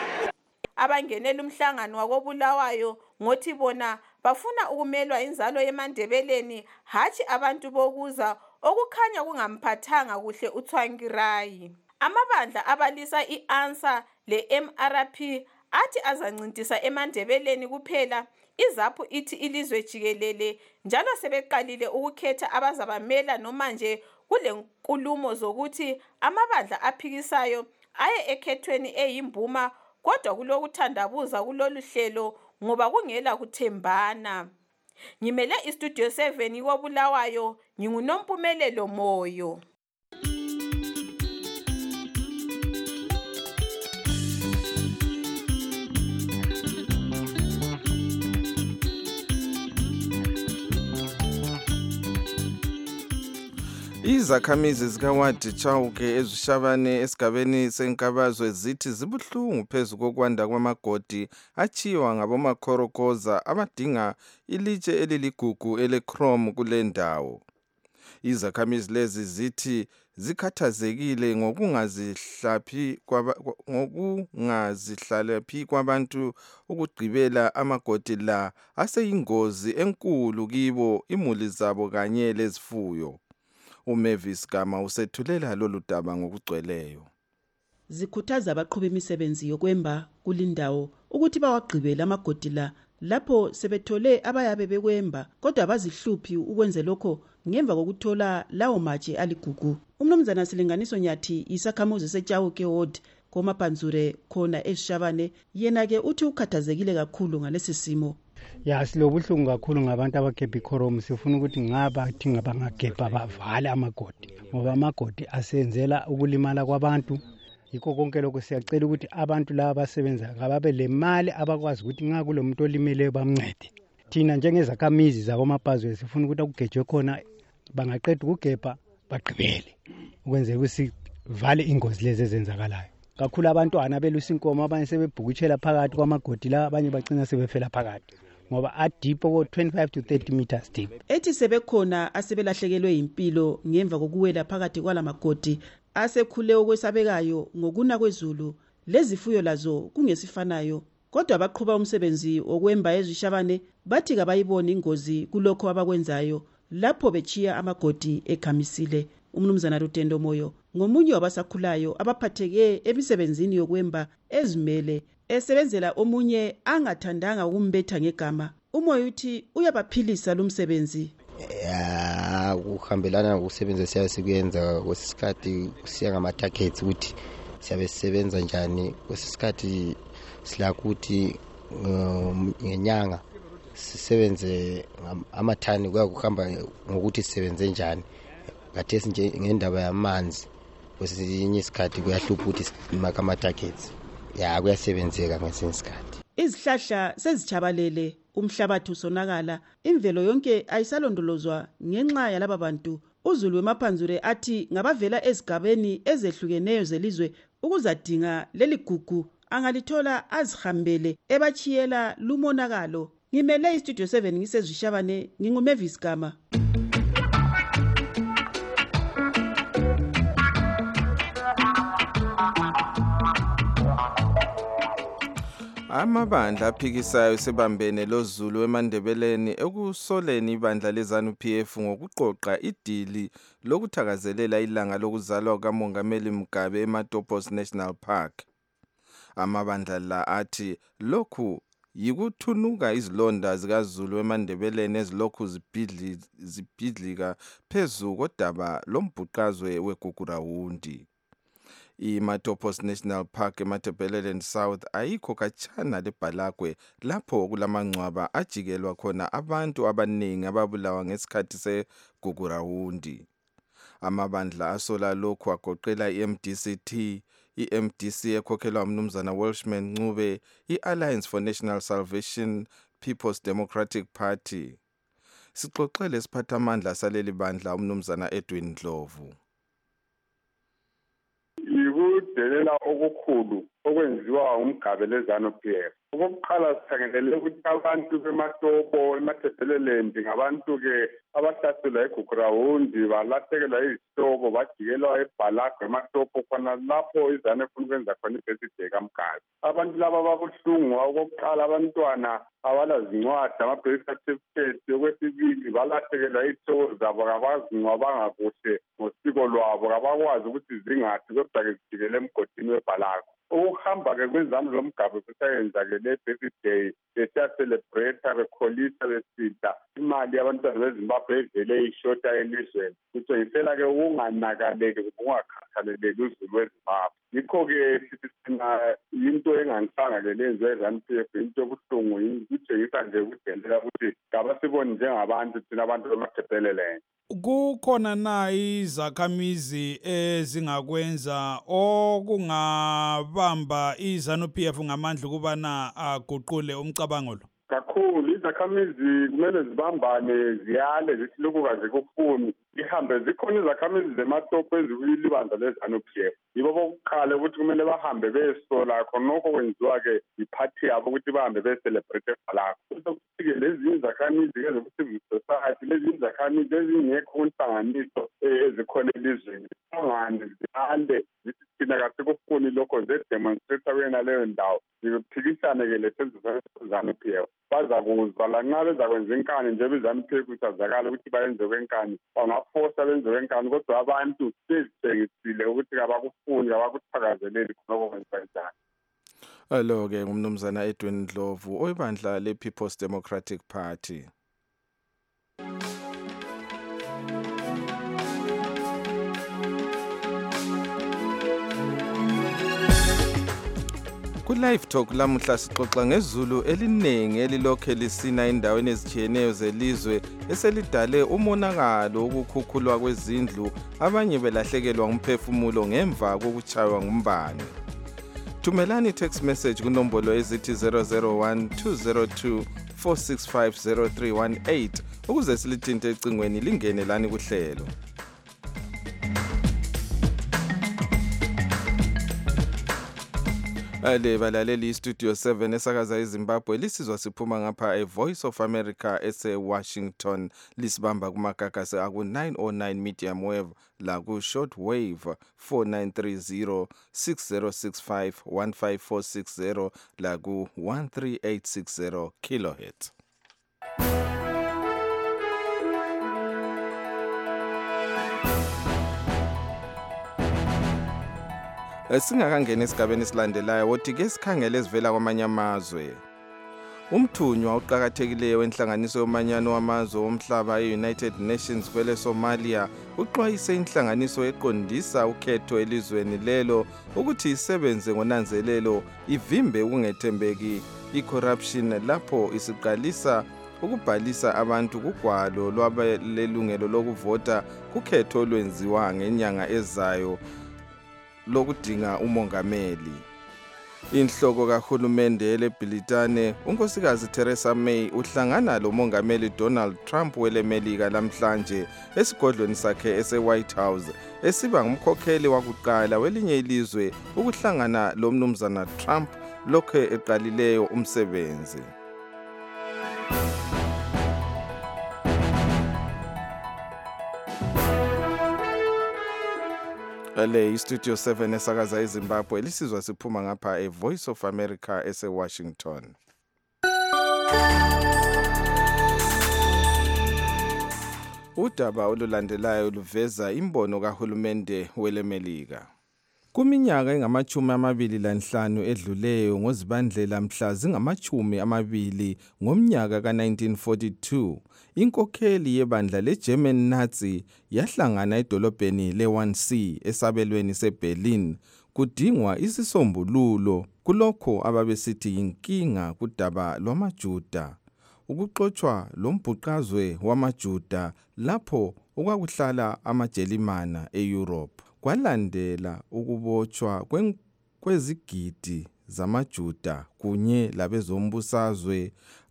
Abangenela umhlangano wakobulawayo ngothi bona bafuna ukumelwa inzalo yeMandebeleni hathi abantu bokuza okukhanya kungamphathanga kuhle uThwangirai. Amabandla abalisa i-ANSA le-M R P athi azancintisa eMandebeleni kuphela, iZAPHU ithi ilizwe jikelele njalo sebeqalile ukukhetha abazabamela noma nje kule nkulumo zokuthi amabandla aphikisayo aye ekhethweni eyimbuma kodwa kulokuthandabuza kulolu hlelo ngoba kungela kuthembana. Ngimele iStudio seven kobulawayo nginguNompumelelo Moyo. Izakhamizi zikawadi Chauke ezishabane esigabeni senkabazwe zithi zibuhlungu phezu kokwanda kwamagodi achiwa ngabomakhorokoza abadinga ilitshe eliligugu ele-chrome kule ndawo. Izakhamizi lezi zithi zikhathazekile ngokungazihlaphi ngokungazihlalaphi kwabantu ukugqibela amagodi la aseyingozi enkulu kibo, imuli zabo kanye lezifuyo. uMavis Gama usethulela lolu daba ngokugcweleyo. Zikhuthaza abaqhuba imisebenzi yokwemba kulindawo ukuthi bawagqibele amagodi la lapho sebethole abayabe bekwemba kodwa bazihluphi ukwenza lokho ngemva kokuthola lawo matshe aligugu. Umnumzana Silinganiso Nyathi isakhamuzi seChauke ward koMaphanzure khona eSishabane yena ke uthi ukhathazekile kakhulu ngalesi simo. Ya silobuhlungu kakhulu ngabantu abagebha ikhoromu, sifuna ukuthi ngaba thi ngabangagebha bavale amagodi ngoba amagodi asenzela ukulimala kwabantu. Yikho konke lokho siyacela ukuthi abantu laba abasebenza ngababe le mali abakwazi ukuthi nxa kulomuntu olimeleyo bamncede. Thina njengezakhamizi zakoMaphanzure sifuna ukuthi akugejwe khona bangaqeda ukugebha bagqibele ukwenzela ukuthi vale ingozi lezi ezenzakalayo. Kakhulu abantwana belusa inkomo abanye sebebhukutshela phakathi kwamagodi la, abanye bagcina sebefela phakathi ngoba adeep oko twenty-five to thirty meters deep. Ethi sebekhona asebelahlekelwe impilo ngemva kokuwela phakathi kwalamagodi asekhule okwesabekayo ngokuna kwezulu, lezifuyo lazo kungesifanayo. Kodwa abaqhuba umsebenzi okwemba ezishabane bathi kabayibona ingozi kulokho abakwenzayo lapho bechiya amagodi ekhamisile. umnumzana Rutendo Moyo ngomunye wabasakhulayo abaphatheke emisebenzini yokwemba ezimele esebenzela omunye angathandanga ukumbetha ngegama. Umoyo uthi uyabaphilisa lumsebenzi. Ya kuhambelana ukusebenza siyabe sikuyenza kwesisikhathi siya ngama targets ukuthi siyabe sisebenza njani kwesisikhathi silakuthi ngenyanga sisebenze amathani kuya kuhamba ngokuthi sisebenze njani. Ngathi nje ngendaba yamanzi kwesinye isikhathi kuyahlupha ukuthi imaka ama targets. Ya kuyasebenzeka ngesinye isikhathi. Izihlahla sezichabalele, umhlabathi usonakala, imvelo yonke ayisalondolozwa ngenxa yalaba bantu. uZulu wemaphanzure athi ngabavela ezigabeni ezehlukeneyo zelizwe ukuzadinga leli gugu angalithola azihambele ebachiyela lumonakalo. Ngimele iStudio seven ngisezishabane, nginguMavis Gama. Amabandla aphikisayo sebambene loZulu eMandebeleni ekusoleni ibandla leZANU-P F ngokuqoqa idili lokuthakazelela ilanga lokuzalwa kaMongameli Mugabe eMatopos National Park. Amabandla la athi lokhu yikuthunuka izilonda zikaZulu eMandebeleni ezilokhu zibhidlika phezu kodaba lombhuqazwe weGugurawundi. IMatopos National Park eMatebeleland South ayikho kachana leBhalagwe lapho kulamangcwaba ajikelwa khona abantu abaningi ababulawa ngesikhathi segugurawundi. Amabandla asola lokhu agoqela iM D C T, iM D C ekhokhelwa umnumzana Welshman Ncube, iAlliance for National Salvation, People's Democratic Party. Sixoxele siphathamandla saleli bandla umnumzana Edwin Ndlovu. Yikudelela okukhulu okwenziwa uMgabe leZANU-P F. Okokuqala sikhangelele ukuthi abantu beMatopo eMatebeleland ngabantu ke abahlaselwa eGugurawundi balahlekelwa izitoko bajikelwa eBhalagwe eMatopo khona lapho iZANU efuna ukwenza khona ibirthday kaMgabe. Abantu laba babuhlungu. Okokuqala abantwana abalazincwadi ama-birth certificate. Okwesibili balahlekelwa izitoko zabo kabazingcwabanga kuhle ngosiko lwabo kabakwazi ukuthi zingathi kodwa-ke zijikele emgodini weBhalagwe. Ukuhamba-ke kwezanu lomgabe kusayenza-ke le-birthday besiyacelebrate bekholisa besidla imali yabantwana beZimbabwe evele ishota elizweni. Kutshengisela-ke ukunganakaleli ukungakhathaleleli uZulu weZimbabwe. Yikho-ke sithi sina into enganisanga-ke lenziwa eZANU-P F into yobuhlungu kutshengisa nje ukudelela ukuthi ngabasiboni njengabantu thina abantu beMatebeleland. Kukhona na izakhamizi ezingakwenza okungabamba iZANU-P F ngamandla ukubana aguqule umcabango lo? Kakhulu izakhamizi kumele zibambane ziyale zithi lokhu kaze kufuni ihambe. Zikhona izakhamizi zeMatopo ezikuyile ibandla leZANU-P F. Yibo bokuqala ukuthi kumele bahambe besola khonokho kwenziwa-ke iphathi yabo ukuthi bahambe becelebrate eBhalagwe. Kuthi-ke lezi izakhamizi ezoku-civil society lezi izakhamizi ezingekho kunhlanganiso ezikhona elizweni zibangane zihande zithi thina kasikufuni lokho zedemonstrate kuyena leyo ndawo ziphikisane-ke lesenzo seZANU-P F. Bazakuzwa lanxa bezakwenza inkani nje beZANU-P F kusazakala ukuthi bayenze kwenkani bangafosa benze kwenkani kodwa abantu bezithengisile ukuthi kabakufuni kabakuthakazeleli khonokho kwenziwa njani. Alo-ke ngumnumzana Edwin Ndlovu oyibandla le-People's Democratic Party. Ku-Live Talk lamuhla sixoxa ngezulu elinengi elilokhe lisina endaweni ezitshiyeneyo zelizwe eselidale umonakalo wokukhukhulwa kwezindlu, abanye belahlekelwa ngumphefumulo ngemva kokuchaywa ngumbane. Thumelani text message kunombolo ezithi zero zero one two zero two four six five zero three one eight ukuze silithinte ecingweni lingene lani kuhlelo. Ale balaleli iStudio seven esakaza eZimbabwe lisizwa siphuma ngapha eVoice of America ese Washington lisibamba kumakakase aku nine oh nine medium wave la ku short wave four nine three zero six zero six five one five four six zero la ku one three eight six zero kilohertz. Singakangena esigabeni esilandelayo wothi ke sikhangele ezivela kwamanye amazwe. Umthunywa oqhakathekileyo wenhlanganiso yomanyano wamazwe omhlaba e-United Nations kwele Somalia uxwayise inhlanganiso eqondisa ukhetho elizweni lelo ukuthi isebenze ngonanzelelo ivimbe ukungethembeki i-corruption lapho isiqalisa ukubhalisa abantu kugwalo lwabelungelo lokuvota kukhetho olwenziwa ngenyanga ezayo lokudinga umongameli. Inhloko kahulumende eleBritane unkosikazi Theresa May uhlangana lo mongameli Donald Trump welemelika namhlanje esigodlweni sakhe ese-White House esiba ngumkhokheli wakuqala welinye ilizwe ukuhlangana lo mnumzana Trump lokho eqalileyo umsebenzi. Le iStudio seven esakaza eZimbabwe lisizwa siphuma ngapha eVoice of America ese-Washington. Udaba olulandelayo luveza imbono kahulumende welemelika. Kuminyaka engamachumi amabili lanhlanu edluleyo ngozibandlela mhla zingamachumi amabili ngomnyaka ka nineteen forty-two inkokheli yebandla leGerman Nazi yahlangana edolobheni le-Wannsee esabelweni seBerlin kudingwa isisombululo kulokho ababesithi inkinga kudaba lwamaJuda ukuxoxwa lombhuqazwe wamaJuda lapho okwakuhlala amaJelimana eEurope. Kwalandela ukubotshwa kwezigidi zamaJuda kunye labezombusazwe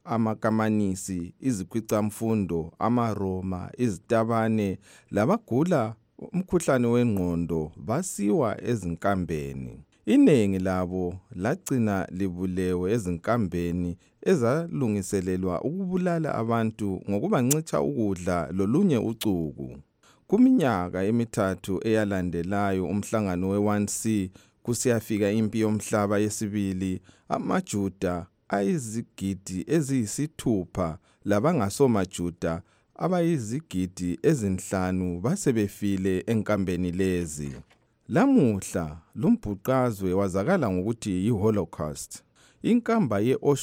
amakamanisi izikhwicamfundo amaRoma izitabane labagula umkhuhlane wengqondo basiwa ezinkambeni. Iningi labo lagcina libulewe ezinkambeni ezalungiselelwa ukubulala abantu ngokubancitha ukudla lolunye ucuku. Kuminyaka emithathu eyalandelayo umhlangano we-Wannsee kusiyafika impi yomhlaba yesibili amaJuda ayizigidi eziyisithupha labangasomaJuda abayizigidi ezinhlanu basebefile enkambeni lezi. Lamuhla lumbhuqazwe wazakala ngokuthi yi-Holocaust. Inkamba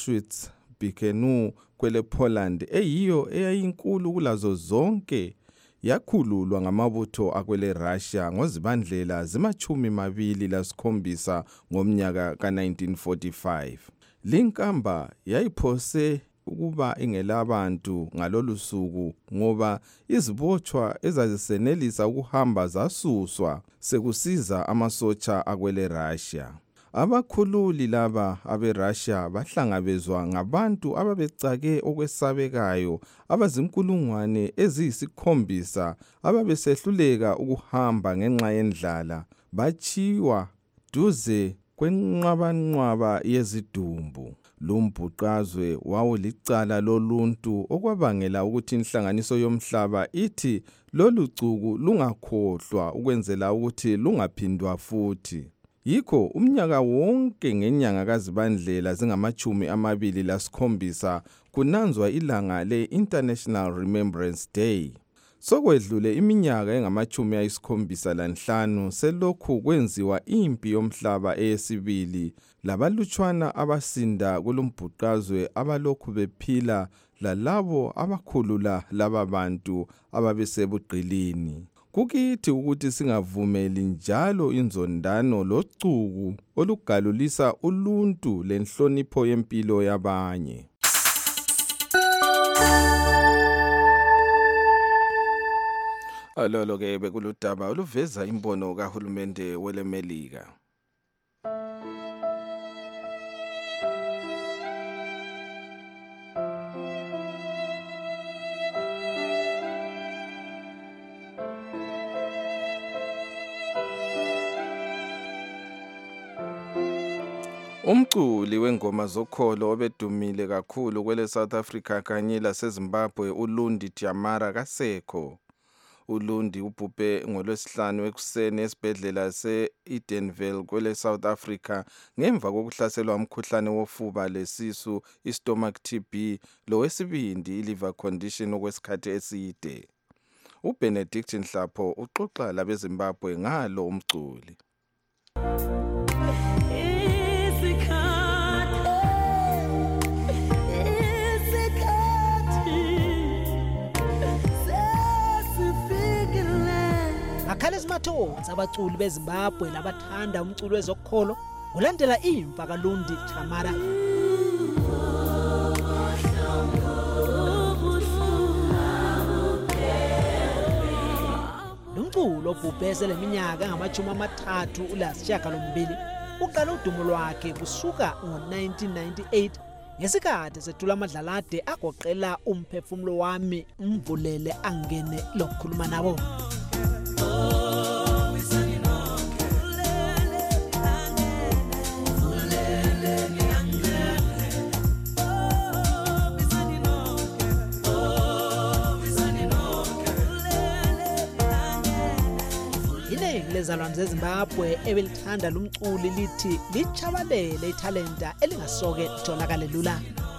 ye-Auschwitz-Birkenau kwele Poland eyiyo eyayinkulu kulazo zonke yakhululwa ngamabutho akwele Russia ngozibandlela zimachumi mabili lasikhombisa ngomnyaka ka nineteen forty-five. Linkamba yayiphose ukuba ingelabantu ngalolu suku ngoba izibotshwa ezazisenelisa ukuhamba zasuswa sekusiza amasotsha akwele Russia. Abakhululi laba abeRussia bahlangabezwa ngabantu ababecake okwesabekayo abazinkulungwane eziyisikhombisa ababesehluleka ukuhamba ngenxa yendlala bachiwa duze kwenqabanqwaba yezidumbu. Lumbhuqazwe wawulicala loluntu okwabangela ukuthi inhlanganiso yomhlaba ithi lolu cuku lungakhohlwa ukwenzela ukuthi lungaphindwa futhi. Yikho umnyaka wonke ngenyanga kaZibandlela zingamachumi amabili lasikhombisa kunanzwa ilanga le-International Remembrance Day. Sokwedlule iminyaka engamachumi ayisikhombisa lanhlanu selokhu kwenziwa impi yomhlaba eyesibili labalutshwana abasinda kulumbhuqazwe abalokhu bephila lalabo abakhulula laba bantu ababesebugqilini. Kukithi ukuthi singavumeli njalo inzondano locuku olugalulisa uluntu lenhlonipho yempilo yabanye. Alolo ke bekuludaba oluveza imbono kahulumende welemelika. Umculi wengoma zokholo obedumile kakhulu kwele South Africa kanye laseZimbabwe uLundi Tyamara kasekho. uLundi ubhubhe ngolwesihlanu ekuseni esibhedlela se-Edenville kwele South Africa ngemva kokuhlaselwa umkhuhlane wofuba lesisu i-stomach T B lowesibindi i-liver condition okwesikhathi eside. uBenedict Nhlapho uxoxa labeZimbabwe ngalo umculi. siyabathonza abaculi beZimbabwe labathanda umculo wezokholo ulandela imfa kaLundi Chamara. Umculo obhubhese leminyaka ngamachumi amathathu ulasishiyagalombili uqala udumo lwakhe kusuka ngo-nineteen ninety-eight ngesikhathi setula amadlalade agoqela umphefumulo wami mvulele angene lokukhuluma nabo. Lezalwane zeZimbabwe ebelithanda lumculi lithi lichabalele ithalenta elingasoke litholakale lula.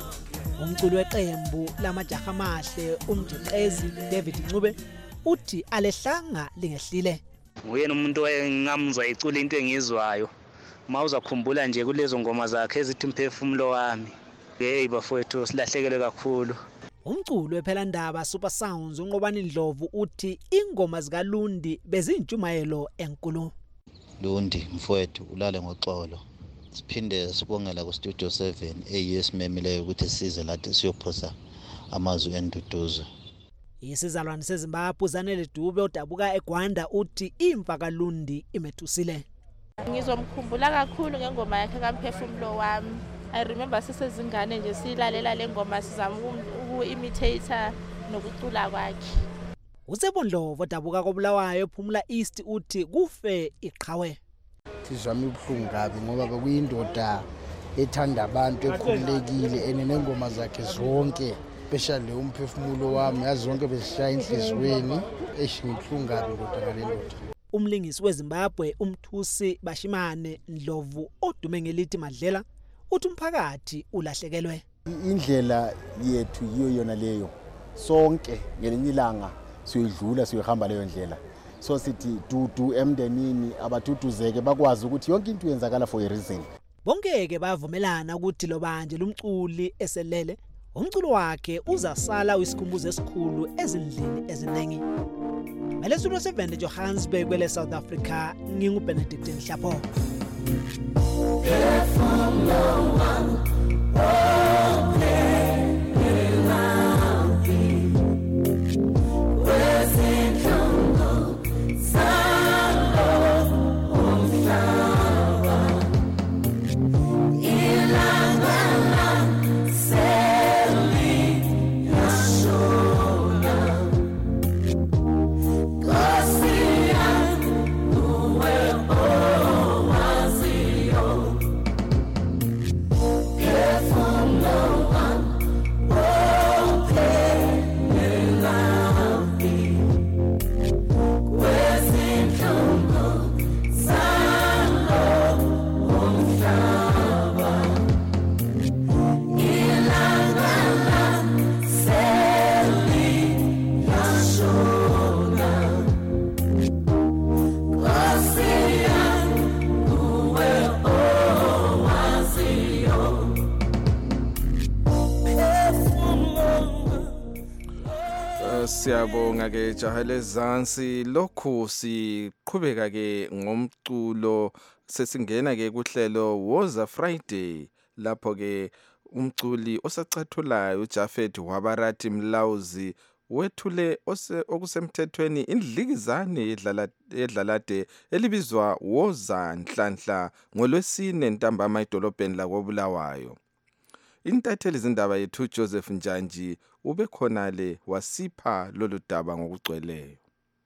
Umculi weqembu lamajaha amahle umjeqezi David Ncube uthi alehlanga lingehlile. Nguyena umuntu engamuzwa icula into engizwayo. Mawuza kukhumbula nje kulezo ngoma zakhe ezithi umphefumulo wami. Hey bafowethu silahlekele kakhulu. Umculo wephelandaba Super Sounds uNqobani Ndlovu uthi ingoma zikaLundi bezintshumayelo enkulu. Lundi mfowethu ulale ngoxolo. Siphinde sibongela ku Studio seven eyisimemileyo ukuthi size lathi siyophosa amazwi enduduzo. Isizalwane seZimbabwe Zanele Dube odabuka eGwanda uthi imfa kaLundi imethusile. Ngizomkhumbula kakhulu ngengoma yakhe kaMphefumulo wami. I remember sisezingane nje silalela lengoma sizama uku-imitate nokucula kwakhe. Usebondlovu odabuka koBulawayo ePhumula East uthi kufe iqhawe. Sizama ubuhlungu kabi ngoba bekuyindoda ethanda abantu ekhululekile enengoma zakhe zonke especially umphefumulo wami yazi zonke bezishaya inhlizweni eshingibuhlungu kabi ndoda ngalendoda. Umlingisi weZimbabwe uMthusi Bashimane Ndlovu odume ngelithi Madlela uthi umphakathi ulahlekelwe. Indlela yethu yiyo yona leyo sonke ngelinye ilanga siyidlula siyohamba leyo ndlela. So sithi dudu emndenini abatuduzeke bakwazi ukuthi yonke into yenzakala for a reason. Bonke-ke bavumelana ukuthi lo banje lumculi eselele umculo wakhe uzasala uyisikhumbuzo esikhulu ezindlini eziningi. Mele Studio seven Johannesburg kwele South Africa nginguBenedict Mhlapho. Siyabonga ke jahele zansi lokhu siqhubeka ke ngomculo sesingena ke kuhlelo Woza Friday lapho ke umculi osacathulayo uJafet Wabarathi Mlauzi wethule okusemthethweni indlikizane yedlala yedlalade elibizwa Woza Nhlanhla ngolwesine ntambama edolobheni lakoBulawayo. Intatheli zindaba yethu Joseph Njanji ube khonale wasipha lolu daba ngokugcweleyo.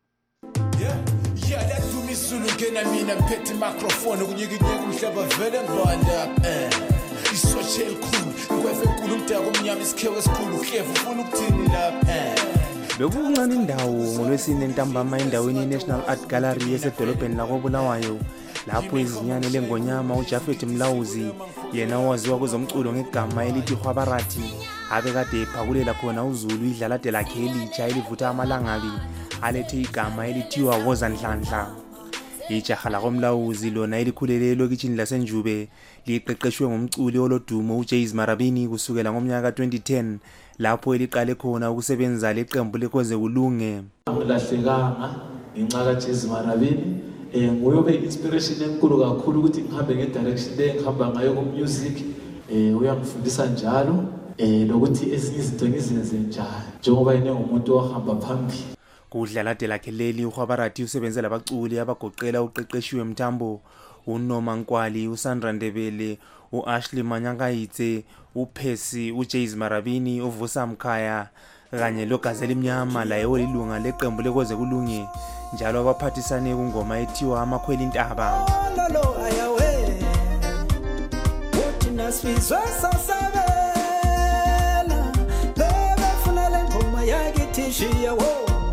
Yeah, yeah, that to me Zulu ngena mina mphethe microphone kunyikinyeka umhlaba vele ngibanda eh isoche elikhulu ngwefe enkulu umdaka omnyama isikhewe esikhulu khefu ufuna ukuthini lapha eh Bekuncane indawo ngolwesine ntambama endaweni yeNational Art Gallery esedolobheni lakoBulawayo lapho izinyane lengonyama uJafet Mlauzi yena owaziwa kwezomculo ngegama elithi Wabarathi abekade ephakulela khona uZulu idlalade lakhe elitsha elivutha amalangabi alethe igama elithiwa Woza Nhlanhla. Ijaha lakoMlauzi lona elikhulele elokitshini laseNjube liqeqeshwe ngumculi olodumo uJays Marabini kusukela ngomnyaka twenty ten lapho eliqale khona ukusebenza leqembu lekhoze kulunge. Angilahlekanga ngenxa kaJesu Marabini. Eh nguye obe inspiration enkulu kakhulu ukuthi ngihambe ngedirection le ngihamba ngayo ku music. Eh uyangifundisa njalo eh lokuthi ezinye izinto ngizenze njalo njengoba yena ngumuntu ohamba phambili. Kudlalade lakhe leli uHwabarathi usebenze labaculi abagoqela uqeqeshiwe Mtambo, uNoma Nkwali, uSandra Ndebele, uAshley Manyangayitse, uPhesi, uJays Marabini, uVusa Mkhaya kanye loGazelle Mnyama laye olilunga leqembu lekoze kulunge njalo abaphathisane kungoma ethiwa amakhweli intaba. Lolo ayawe uthi nasizwe sasabela bebe funele ngoma yakithishiya wo.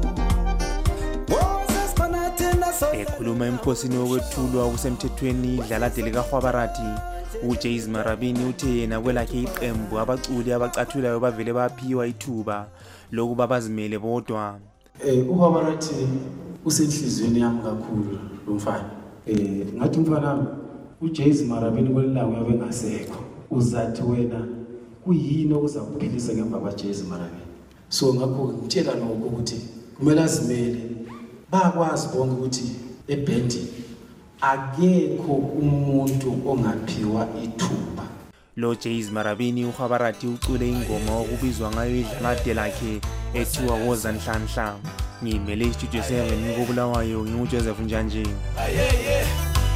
Ekhuluma emkhosini wokwethulwa kusemthethweni idlalade likaHwabarathi, uJays Marabini uthe yena kwelakhe iqembu abaculi abacathulayo bavele baphiwa ithuba lokuba bazimele bodwa. Eh uHwabarathi usenhlizweni yami kakhulu lo mfana. Eh ngathi mfana uJays Marabini kwelilanga uyabe ngasekho. Uzathi wena kuyini okuzakuphilisa ngemva kwaJays Marabini. So ngakho ngitshela lokho ukuthi kumele azimele. Bakwazi bonke ukuthi ebendi akekho umuntu ongaphiwa ithuba. Lo Jays Marabini uHwabarathi ucule ingoma okubizwa ngayo idlalade lakhe ethiwa woza nhlanhla. Ngimele iStudio seven koBulawayo nginguJoseph Njanje. Ayeye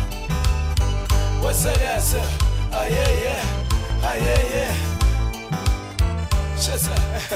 wasadasa ayeye ayeye shasa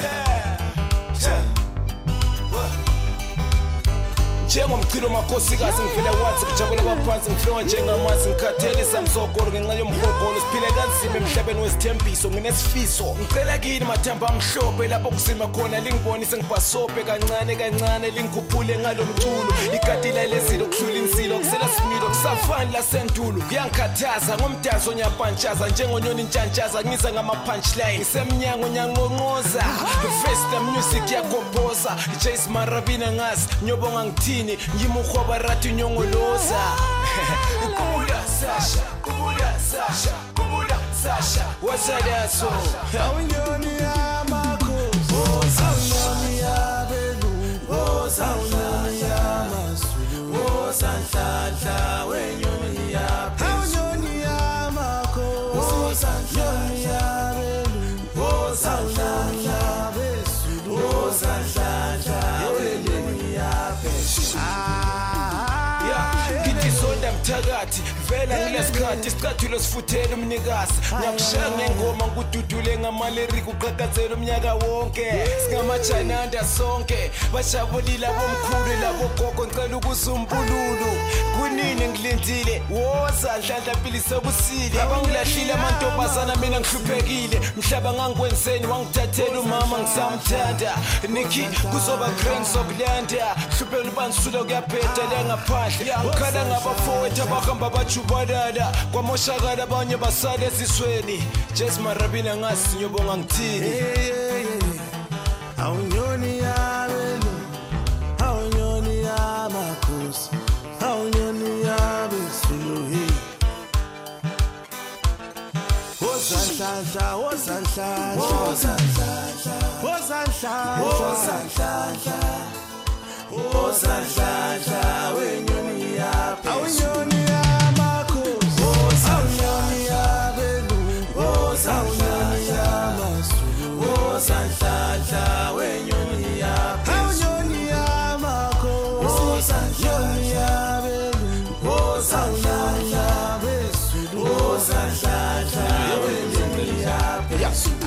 njengomchilo makhosikazi ngivela wathi kujabula baphansi ngiflowa njengamazi ngikhathelisa msokolo ngenxa yomhogolo siphile kanzima emhlabeni wesithembiso nginesifiso ngicela kini mathamba amhlophe lapho kuzima khona lingibonise ngibhasope kancane kancane lingikhuphule ngalomculo ikatila lezilo kuhlula insilo kusela similo kusafani lasendulo kuyangikhathaza ngomdazo nyapantshaza njengonyoni ntshantshaza ngiza ngama punchline ngisemnyango nyanqonqoza first music yakophoza Jays Marabini ngazi nyobonga ngithini ngimuHwabarathi nyongoloza kubula Sasha kubula Sasha kubula Sasha wasadaso awunyoni yamakhosi awunyoni yabelu awunyoni yamasulu awusanhlanhla wenyoni yabe awunyoni yamakhosi awunyoni yabelu awusanhlanhla besulu awusanhlanhla wenyoni yabe. Ngitizonda mthakathi vela ngilesikhathi isicathulo sifuthela umnikazi ngiyakushaya ngengoma ngududule ngamaleriki uqhaqhazela umnyaka wonke singamajananda sonke bajabulile abomkhulu labogogo ngicela ukuzumbululu kunini ngilindile woza nhlanhla mpili sebusile abangilahlile amantombazana mina ngihluphekile mhlaba ngangikwenzeni wangithathela umama ngisamthanda Nikki kuzoba grand sokulanda hluphela ubansula kuyaphetha la ngaphandle ukhala ngabafowethu abahamba bajubalala kwamoshakala abanye basale esisweni Jays Marabini ngazi nyobonga ngithini awunyoni yabelo awunyoni yamakhosi awunyoni yabesuluhi wozanhlanhla wozanhlanhla wozanhlanhla wozanhlanhla wozanhlanhla wozanhlanhla wenyoni yabe awunyoni yamakhosi awunyoni yabelu wozanhlanhla yamasulu wozanhlanhla wenyoni yabe awunyoni yamakhosi wozanhlanhla yabelu wozanhlanhla besulu wozanhlanhla wenyoni yabe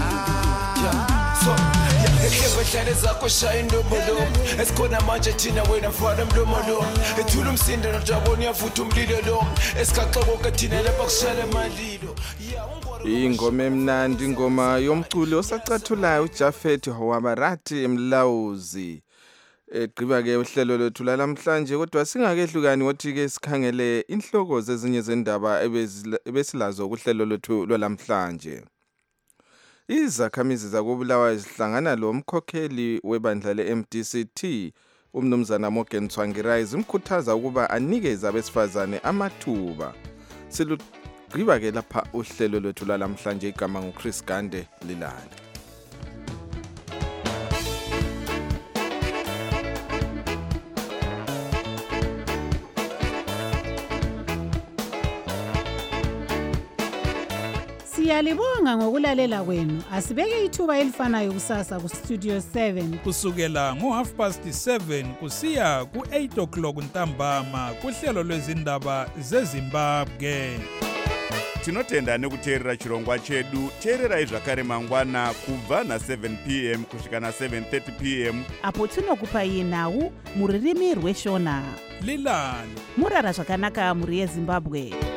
ehlebedlale zakho shaya indombolo esikhona manje thina wena mfana mlomolo ethula umsindo nojabona uyavutha umlilo lo esikaxokoke thina lapha kushala amalilo. Ingoma emnandi ingoma yomculo osacathulayo uJafet Hwabarathi emlawuzi. Egqiba ke uhlelo lethu lalamhlanje kodwa singakehlukani wothi ke sikhangele inhloko zezinye zendaba ebesilazo kuhlelo lethu lwalamhlanje. Izakhamizi zakoBulawayo zihlangana lo mkhokheli webandla le-M D C T umnumzana Morgan Tsvangirai zimkhuthaza ukuba anikeze abesifazane amathuba. Silugqiba ke lapha uhlelo lethu lalamhlanje igama nguChris Gande Lilani. Siyalibonga ngokulalela kwenu. Asibeke ithuba elifanayo kusasa ku Studio seven. Kusukela ngo half past seven kusiya ku eight o'clock ntambama kuhlelo lwezindaba zeZimbabwe. Tinotenda nekuteerera chirongwa chedu. Teererai zvakare mangwana kubva na seven p m kusvika na seven thirty p m apo tinokupai nhau muririmi rweshona. Lilani murara zvakanaka muri yeZimbabwe.